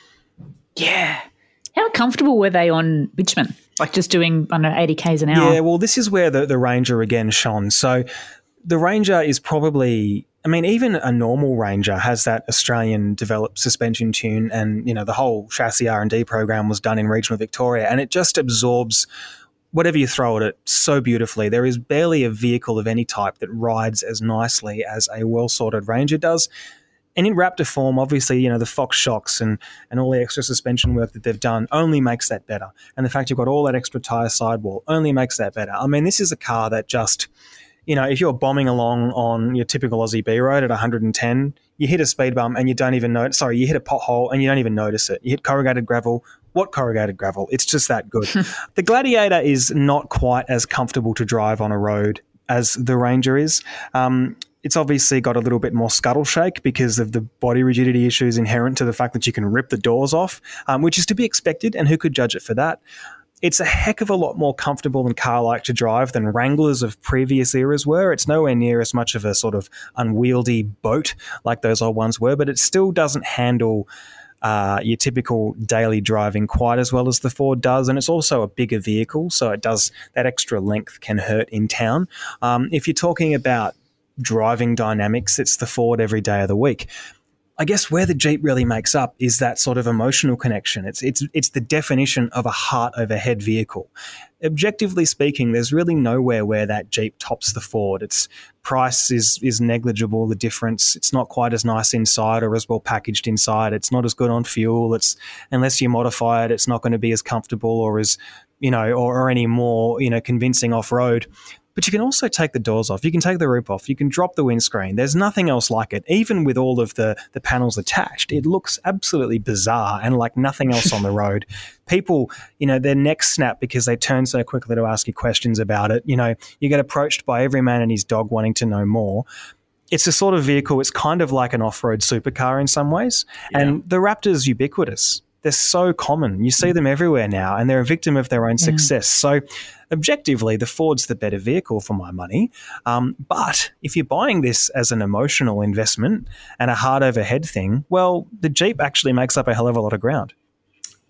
Yeah. How comfortable were they on bitumen? Like just doing, I don't know, eighty kays an hour? Yeah, well, this is where the, the Ranger again shone. So the Ranger is probably, I mean, even a normal Ranger has that Australian developed suspension tune, and, you know, the whole chassis R and D program was done in regional Victoria, and it just absorbs whatever you throw at it so beautifully. There is barely a vehicle of any type that rides as nicely as a well-sorted Ranger does. And in Raptor form, obviously, you know, the Fox shocks and, and all the extra suspension work that they've done only makes that better. And the fact you've got all that extra tyre sidewall only makes that better. I mean, this is a car that just, you know, if you're bombing along on your typical Aussie B road at one hundred ten, you hit a speed bump and you don't even know, sorry, you hit a pothole and you don't even notice it. You hit corrugated gravel. What corrugated gravel? It's just that good. The Gladiator is not quite as comfortable to drive on a road as the Ranger is. Um, it's obviously got a little bit more scuttle shake because of the body rigidity issues inherent to the fact that you can rip the doors off, um, which is to be expected, and who could judge it for that? It's a heck of a lot more comfortable and car-like to drive than Wranglers of previous eras were. It's nowhere near as much of a sort of unwieldy boat like those old ones were, but it still doesn't handle Uh, your typical daily driving quite as well as the Ford does, and it's also a bigger vehicle, so it does that extra length can hurt in town. Um, if you're talking about driving dynamics, it's the Ford every day of the week. I guess where the Jeep really makes up is that sort of emotional connection. It's it's it's the definition of a heart over head vehicle. Objectively speaking, there's really nowhere where that Jeep tops the Ford. Its price is is negligible, the difference. It's not quite as nice inside or as well packaged inside. It's not as good on fuel. It's unless you modify it, it's not going to be as comfortable or as, you know, or, or any more, you know, convincing off-road. But you can also take the doors off. You can take the roof off. You can drop the windscreen. There's nothing else like it. Even with all of the, the panels attached, it looks absolutely bizarre and like nothing else on the road. People, you know, their necks snap because they turn so quickly to ask you questions about it. You know, you get approached by every man and his dog wanting to know more. It's a sort of vehicle, it's kind of like an off-road supercar in some ways. Yeah. And the Raptor's ubiquitous. They're so common. You see them everywhere now, and they're a victim of their own yeah. success. So objectively, the Ford's the better vehicle for my money. Um, but if you're buying this as an emotional investment and a hard overhead thing, well, the Jeep actually makes up a hell of a lot of ground.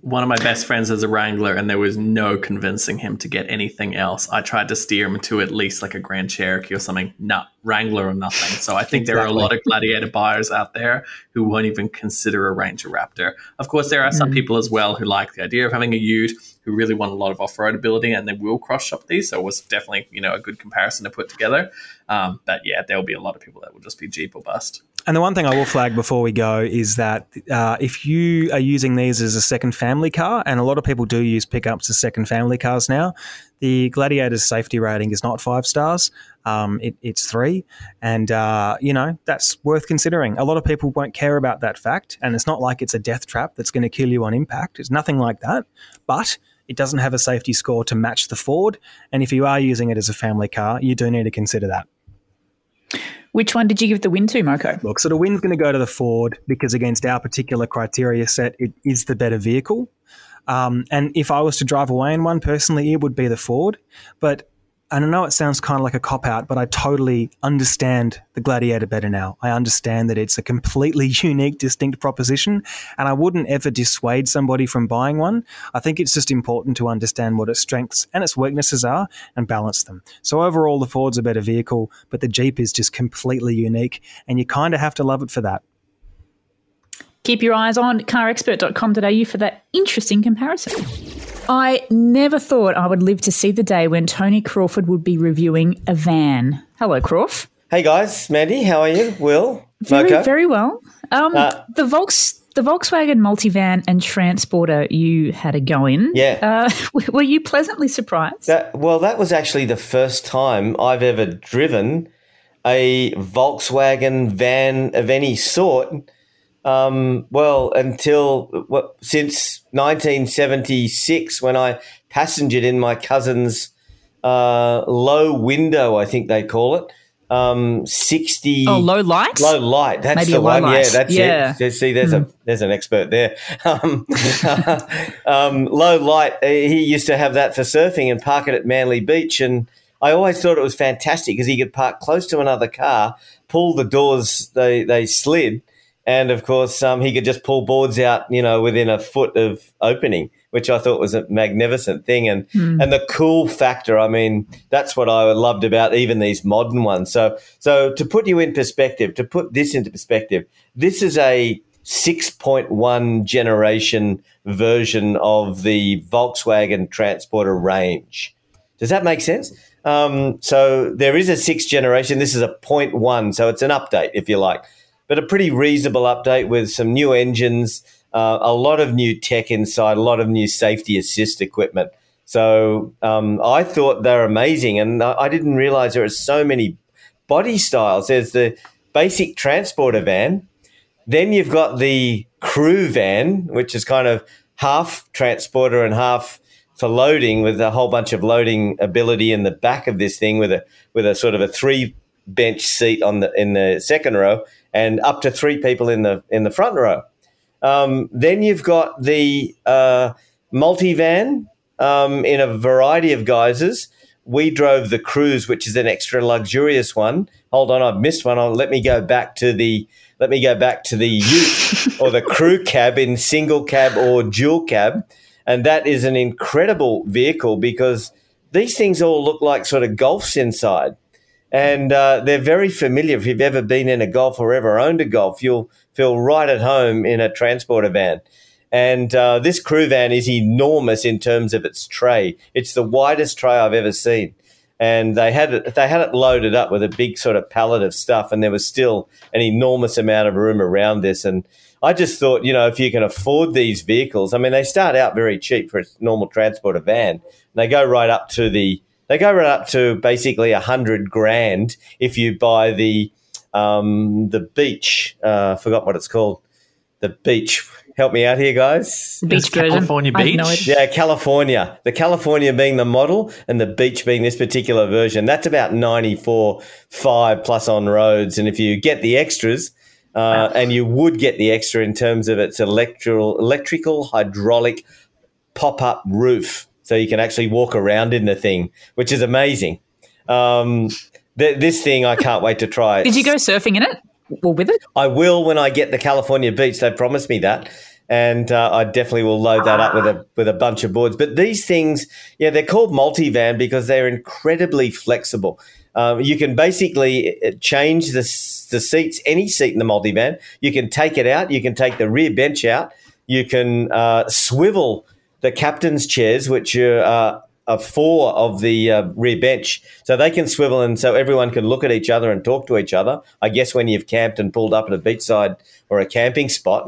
One of my best friends is a Wrangler, and there was no convincing him to get anything else. I tried to steer him to at least like a Grand Cherokee or something. No, Wrangler or nothing. So I think exactly. there are a lot of Gladiator buyers out there who won't even consider a Ranger Raptor. Of course, there are some mm. people as well who like the idea of having a ute, who really want a lot of off-road ability, and they will cross-shop these. So it was definitely, you know, a good comparison to put together. Um, but yeah, there'll be a lot of people that will just be Jeep or bust. And the one thing I will flag before we go is that uh, if you are using these as a second family car, and a lot of people do use pickups as second family cars now, the Gladiator's safety rating is not five stars. Um, it, it's three. And, uh, you know, that's worth considering. A lot of people won't care about that fact. And it's not like it's a death trap that's going to kill you on impact. It's nothing like that. But it doesn't have a safety score to match the Ford. And if you are using it as a family car, you do need to consider that. Which one did you give the win to, Moko? Look, so the win's going to go to the Ford because against our particular criteria set, it is the better vehicle. Um, and if I was to drive away in one, personally, it would be the Ford. But and I know it sounds kind of like a cop-out, but I totally understand the Gladiator better now. I understand that it's a completely unique, distinct proposition, and I wouldn't ever dissuade somebody from buying one. I think it's just important to understand what its strengths and its weaknesses are and balance them. So overall, the Ford's a better vehicle, but the Jeep is just completely unique, and you kind of have to love it for that. Keep your eyes on car expert dot com dot a u for that interesting comparison. I never thought I would live to see the day when Tony Crawford would be reviewing a van. Hello, Crawf. Hey, guys. Mandy, how are you? Will? Very, Moko? very well. Um, uh, the Volks, the Volkswagen Multivan and Transporter you had a go in. Yeah. Uh, were you pleasantly surprised? That, well, that was actually the first time I've ever driven a Volkswagen van of any sort. Um, well, until what, since nineteen seventy-six, when I passengered in my cousin's uh, low window, I think they call it. Um, sixty. Oh, low light. Low light. That's Maybe the one. Light. Yeah, that's yeah. it. See, there's mm. a there's an expert there. Um, um, low light. He used to have that for surfing and park it at Manly Beach, and I always thought it was fantastic because he could park close to another car, pull the doors, they they slid. And, of course, um, he could just pull boards out, you know, within a foot of opening, which I thought was a magnificent thing. And mm. and the cool factor, I mean, that's what I loved about even these modern ones. So, so to put you in perspective, to put this into perspective, this is a six point one generation version of the Volkswagen Transporter range. Does that make sense? Um, so there is a sixth generation. This is a point one, so it's an update, if you like. But a pretty reasonable update with some new engines, uh, a lot of new tech inside, a lot of new safety assist equipment. So um, I thought they're amazing, and I didn't realize there are so many body styles. There's the basic transporter van. Then you've got the crew van, which is kind of half transporter and half for loading, with a whole bunch of loading ability in the back of this thing with a with a sort of a three bench seat on the in the second row, and up to three people in the in the front row. Um, then you've got the uh, multivan um, in a variety of guises. We drove the Cruise, which is an extra luxurious one. Hold on, I've missed one. I'll, let me go back to the let me go back to the Ute or the crew cab in single cab or dual cab, and that is an incredible vehicle because these things all look like sort of Golfs inside. And uh, they're very familiar. If you've ever been in a Golf or ever owned a Golf, you'll feel right at home in a transporter van. And uh, this crew van is enormous in terms of its tray. It's the widest tray I've ever seen. And they had it, they had it loaded up with a big sort of pallet of stuff, and there was still an enormous amount of room around this. And I just thought, you know, if you can afford these vehicles, I mean, they start out very cheap for a normal transporter van. They go right up to the They go right up to basically a hundred grand if you buy the um, the Beach. Uh, I forgot what it's called. The Beach. Help me out here, guys. Beach version. California Beach. No yeah, California. The California being the model and the Beach being this particular version. That's about ninety-four point five plus on roads. And if you get the extras, uh, and you would get the extra in terms of its electrical, electrical hydraulic pop-up roof. So you can actually walk around in the thing, which is amazing. Um, th- this thing, I can't wait to try. Did you go surfing in it or with it? I will when I get the California Beach. They promised me that. And uh, I definitely will load that up with a with a bunch of boards. But these things, yeah, they're called multivan because they're incredibly flexible. Um, you can basically change the the seats, any seat in the multivan. You can take it out. You can take the rear bench out. You can uh, swivel the captain's chairs, which are, uh, are four of the uh, rear bench, so they can swivel, and so everyone can look at each other and talk to each other. I guess when you've camped and pulled up at a beachside or a camping spot.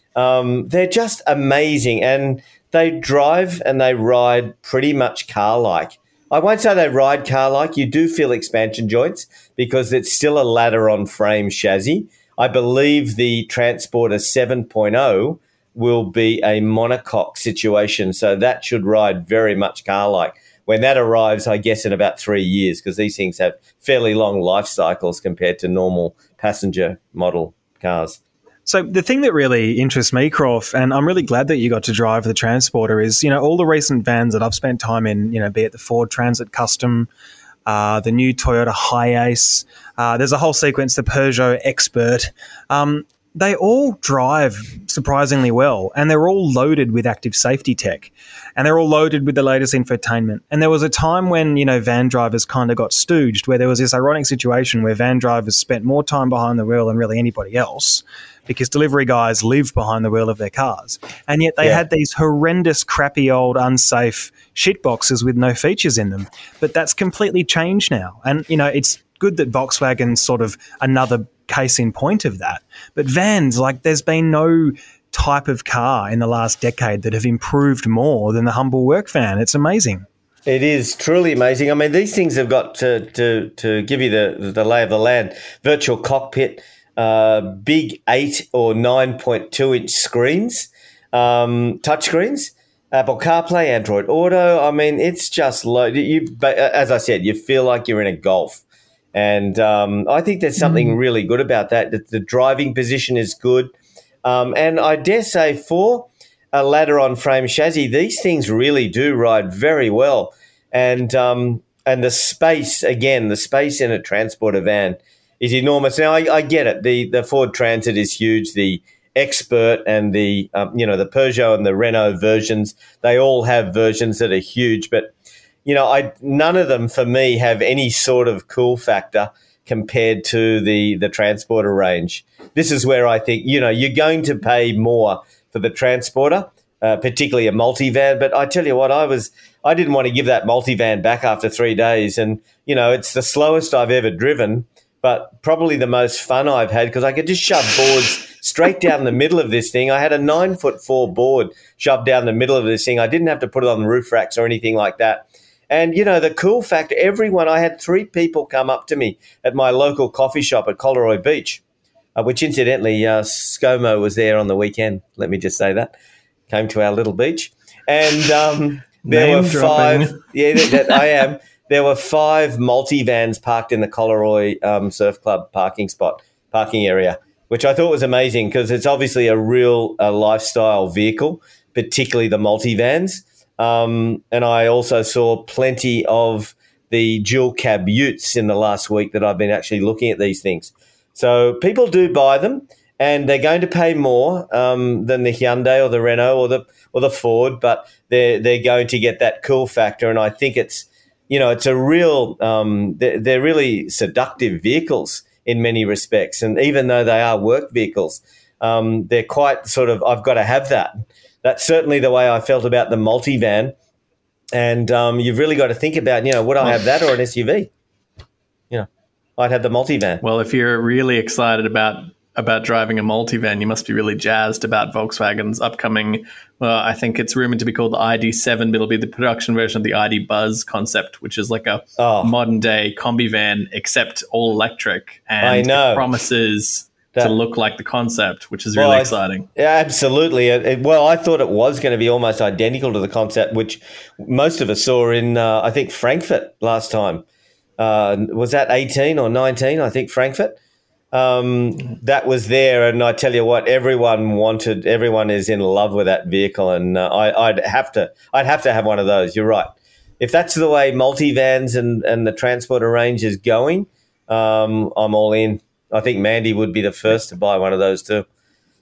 Um, they're just amazing, and they drive and they ride pretty much car-like. I won't say they ride car-like. You do feel expansion joints because it's still a ladder-on-frame chassis. I believe the Transporter seven point oh will be a monocoque situation, so that should ride very much car-like. When that arrives, I guess in about three years, because these things have fairly long life cycles compared to normal passenger model cars. So the thing that really interests me, Croft, and I'm really glad that you got to drive the Transporter, is, you know, all the recent vans that I've spent time in, you know, be it the Ford Transit Custom, uh, the new Toyota Hiace, uh, there's a whole sequence, the Peugeot Expert. Um, they all drive surprisingly well, and they're all loaded with active safety tech, and they're all loaded with the latest infotainment. And there was a time when, you know, van drivers kind of got stooged, where there was this ironic situation where van drivers spent more time behind the wheel than really anybody else, because delivery guys live behind the wheel of their cars. And yet they yeah. had these horrendous, crappy, old, unsafe shit boxes with no features in them. But that's completely changed now. And, you know, it's good that Volkswagen's sort of another case in point of that. But vans, like, there's been no type of car in the last decade that have improved more than the humble work van. It's amazing. It is truly amazing. I mean, these things have got to to, to give you the, the lay of the land. Virtual cockpit, Uh, big eight or nine point two inch screens, um, touch screens, Apple CarPlay, Android Auto. I mean, it's just low. You, as I said, you feel like you're in a Golf, and um, I think there's something mm. really good about that. That the driving position is good, um, and I dare say for a ladder-on frame chassis, these things really do ride very well, and um, and the space again, the space in a Transporter van is enormous. Now, I, I get it. The the Ford Transit is huge. The Expert and the um, you know the Peugeot and the Renault versions, they all have versions that are huge. But you know, I none of them for me have any sort of cool factor compared to the the Transporter range. This is where I think you know you're going to pay more for the Transporter, uh, particularly a multivan. But I tell you what, I was I didn't want to give that multivan back after three days, and you know it's the slowest I've ever driven, but probably the most fun I've had because I could just shove boards straight down the middle of this thing. I had a nine foot four board shoved down the middle of this thing. I didn't have to put it on the roof racks or anything like that. And, you know, the cool fact, everyone, I had three people come up to me at my local coffee shop at Coleroy Beach, uh, which incidentally, uh, ScoMo was there on the weekend. Let me just say that. Came to our little beach. And um, there Name were dropping. five. Yeah, that, that I am. There were five multivans parked in the Coleroy um, Surf Club parking spot, parking area, which I thought was amazing because it's obviously a real uh, lifestyle vehicle, particularly the multivans. Um, and I also saw plenty of the dual cab utes in the last week that I've been actually looking at these things. So people do buy them, and they're going to pay more um, than the Hyundai or the Renault or the or the Ford, but they're they're going to get that cool factor. And I think it's you know it's a real um, they're, they're really seductive vehicles in many respects. And even though they are work vehicles, um, they're quite sort of I've got to have that. That's certainly the way I felt about the multivan. And um, you've really got to think about, you know, would I have that or an S U V? You know, I'd have the multivan. Well, if you're really excited about about driving a multivan, you must be really jazzed about Volkswagen's upcoming, well, I think it's rumored to be called the I D seven, but it'll be the production version of the I D Buzz concept, which is like a Oh. modern-day combi van, except all electric. And I know. it promises That- to look like the concept, which is Well, really I- exciting. Yeah, absolutely. It, it- well, I thought it was going to be almost identical to the concept, which most of us saw in, uh, I think, Frankfurt last time. Uh, was that eighteen or nineteen? I think Frankfurt. Um, that was there, and I tell you what, everyone wanted. Everyone is in love with that vehicle, and uh, I, I'd have to. I'd have to have one of those. You're right. If that's the way multivans and and the Transporter range is going, um, I'm all in. I think Mandy would be the first to buy one of those too.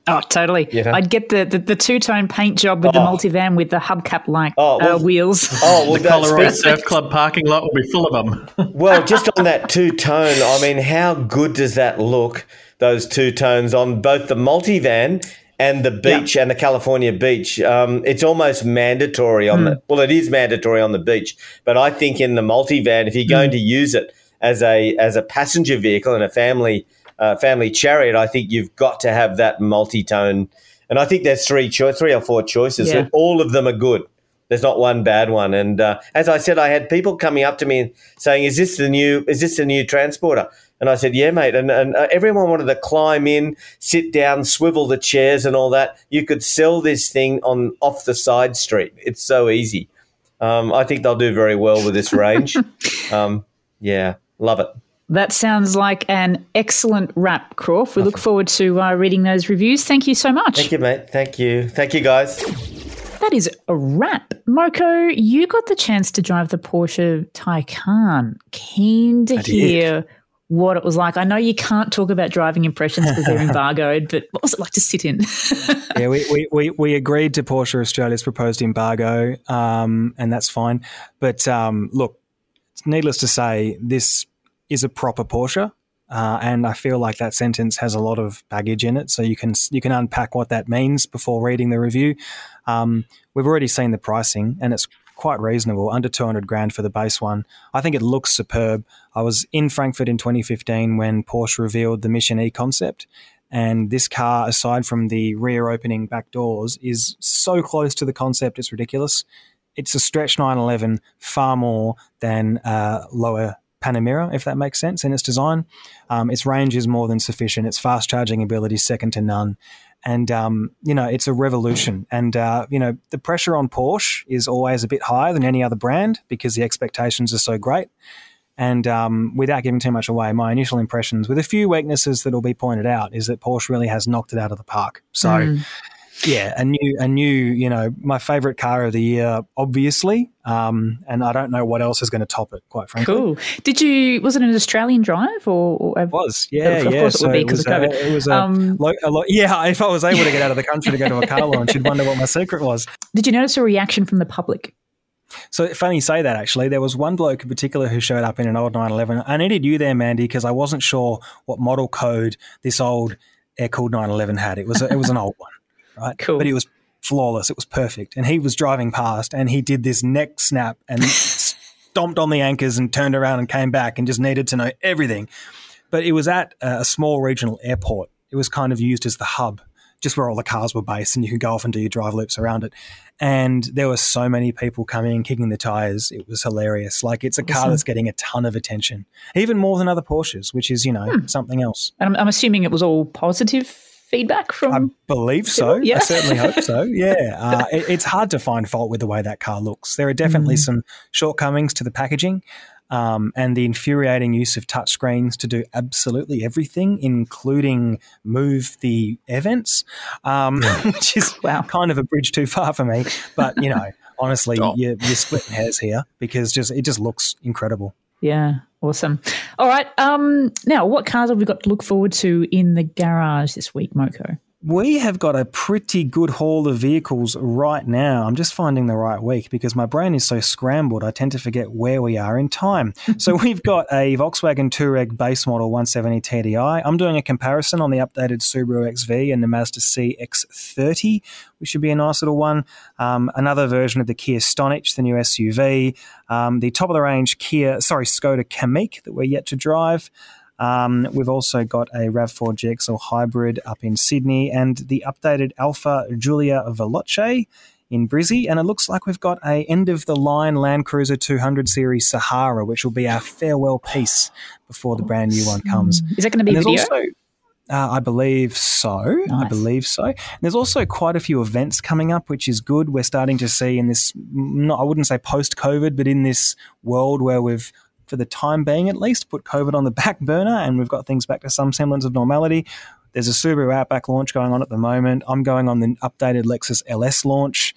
Oh, totally. You know? I'd get the, the, the two-tone paint job with the Oh. multivan with the hubcap-like Oh, well- uh, wheels. Oh, well, The that's Colorado speak- Surf Club parking lot will be full of them. well, just on that two-tone, I mean, how good does that look, those two tones on both the multivan and the beach and the California beach? Um, it's almost mandatory on Mm. the, well, it is mandatory on the beach, but I think in the multivan, if you're going to use it as a as a passenger vehicle and a family uh, family chariot, I think you've got to have that multi-tone. And I think there's three cho- three or four choices. Yeah. All of them are good. There's not one bad one. And uh, as I said, I had people coming up to me and saying, "Is this the new? Is this the new Transporter?" And I said, "Yeah, mate." And, and uh, everyone wanted to climb in, sit down, swivel the chairs, and all that. You could sell this thing on off the side street. It's so easy. Um, I think they'll do very well with this range. um, yeah, love it. That sounds like an excellent wrap, Croft. We look forward to uh, reading those reviews. Thank you so much. Thank you, mate. Thank you. Thank you, guys. That is a wrap. Moko, you got the chance to drive the Porsche Taycan. Keen to I did. hear what it was like. I know you can't talk about driving impressions because they're embargoed, but what was it like to sit in? Yeah, we, we, we, we agreed to Porsche Australia's proposed embargo, um, and that's fine. But um, look, needless to say, this is a proper Porsche, uh, and I feel like that sentence has a lot of baggage in it. So you can you can unpack what that means before reading the review. Um, we've already seen the pricing, and it's quite reasonable, under two hundred grand for the base one. I think it looks superb. I was in Frankfurt in twenty fifteen when Porsche revealed the Mission E concept, and this car, aside from the rear opening back doors, is so close to the concept, it's ridiculous. It's a stretch nine eleven far more than uh, lower Panamera, if that makes sense, in its design. Um, its range is more than sufficient. Its fast charging ability is second to none. And, um, you know, it's a revolution. And, uh, you know, the pressure on Porsche is always a bit higher than any other brand because the expectations are so great. And um, without giving too much away, my initial impressions, with a few weaknesses that will be pointed out, is that Porsche really has knocked it out of the park. So, Mm. yeah, a new, a new, you know, my favourite car of the year, obviously. Um, and I don't know what else is going to top it, quite frankly. Cool. Did you, was it an Australian drive or? or It was, yeah, Of yeah. course it would So be because of was a- COVID. It was a, Um, lo- a lo- yeah, if I was able to get out of the country to go to a car launch, you'd wonder what my secret was. Did you notice a reaction from the public? So funny you say that, actually. There was one bloke in particular who showed up in an old nine eleven. I needed you there, Mandy, because I wasn't sure what model code this old air-cooled nine eleven had. It was a, it was an old one, right? Cool. But it was flawless. It was perfect. And he was driving past and he did this neck snap and stomped on the anchors and turned around and came back and just needed to know everything. But it was at a small regional airport. It was kind of used as the hub, just where all the cars were based, and you could go off and do your drive loops around it. And there were so many people coming and kicking the tires. It was hilarious. Like, it's a car Awesome. that's getting a ton of attention, even more than other Porsches, which is, you know, Hmm. something else. And I'm, I'm assuming it was all positive feedback I from. believe so. Yeah. I certainly hope so. Yeah. Uh, it, it's hard to find fault with the way that car looks. There are definitely Mm. some shortcomings to the packaging. Um, and the infuriating use of touchscreens to do absolutely everything, including move the air vents, um, which is Wow. kind of a bridge too far for me. But, you know, honestly, Stop. you're, you're splitting hairs here because just it just looks incredible. Yeah, awesome. All right. Um, now, what cars have we got to look forward to in the garage this week, Moko? We have got a pretty good haul of vehicles right now. I'm just finding the right week because my brain is so scrambled, I tend to forget where we are in time. So we've got a Volkswagen Touareg base model one seventy T D I. I'm doing a comparison on the updated Subaru X V and the Mazda C X thirty, which should be a nice little one. Um, another version of the Kia Stonic, the new S U V. Um, the top-of-the-range Kia, sorry, Skoda Kamiq that we're yet to drive. Um, we've also got a RAV four G X L hybrid up in Sydney and the updated Alfa Giulia Veloce in Brizzy. And it looks like we've got a end-of-the-line Land Cruiser two hundred series Sahara, which will be our farewell piece before the brand new one comes. Is that going to be And video? there's also, uh, I believe so. I Nice. believe so. And there's also quite a few events coming up, which is good. We're starting to see in this, not, I wouldn't say post-COVID, but in this world where we've, for the time being at least, put COVID on the back burner and we've got things back to some semblance of normality. There's a Subaru Outback launch going on at the moment. I'm going on the updated Lexus L S launch.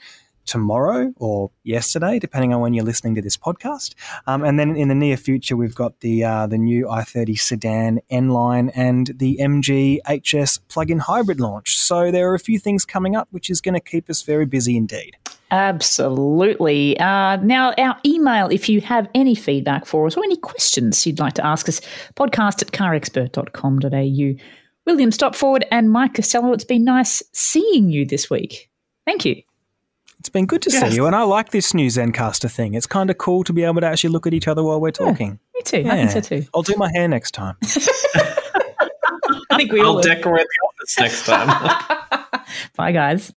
tomorrow or yesterday, depending on when you're listening to this podcast. Um, and then in the near future, we've got the uh, the new i thirty sedan N-Line and the M G H S plug-in hybrid launch. So there are a few things coming up, which is going to keep us very busy indeed. Absolutely. Uh, now, our email, if you have any feedback for us or any questions you'd like to ask us, podcast at car expert dot com dot a u. William Stopford and Mike Costello, it's been nice seeing you this week. Thank you. It's been good to yes. see you, and I like this new Zencastr thing. It's kind of cool to be able to actually look at each other while we're talking. Yeah, me too. Yeah. I think so too. I'll do my hair next time. I think we I'll all decorate the office next time. Bye, guys.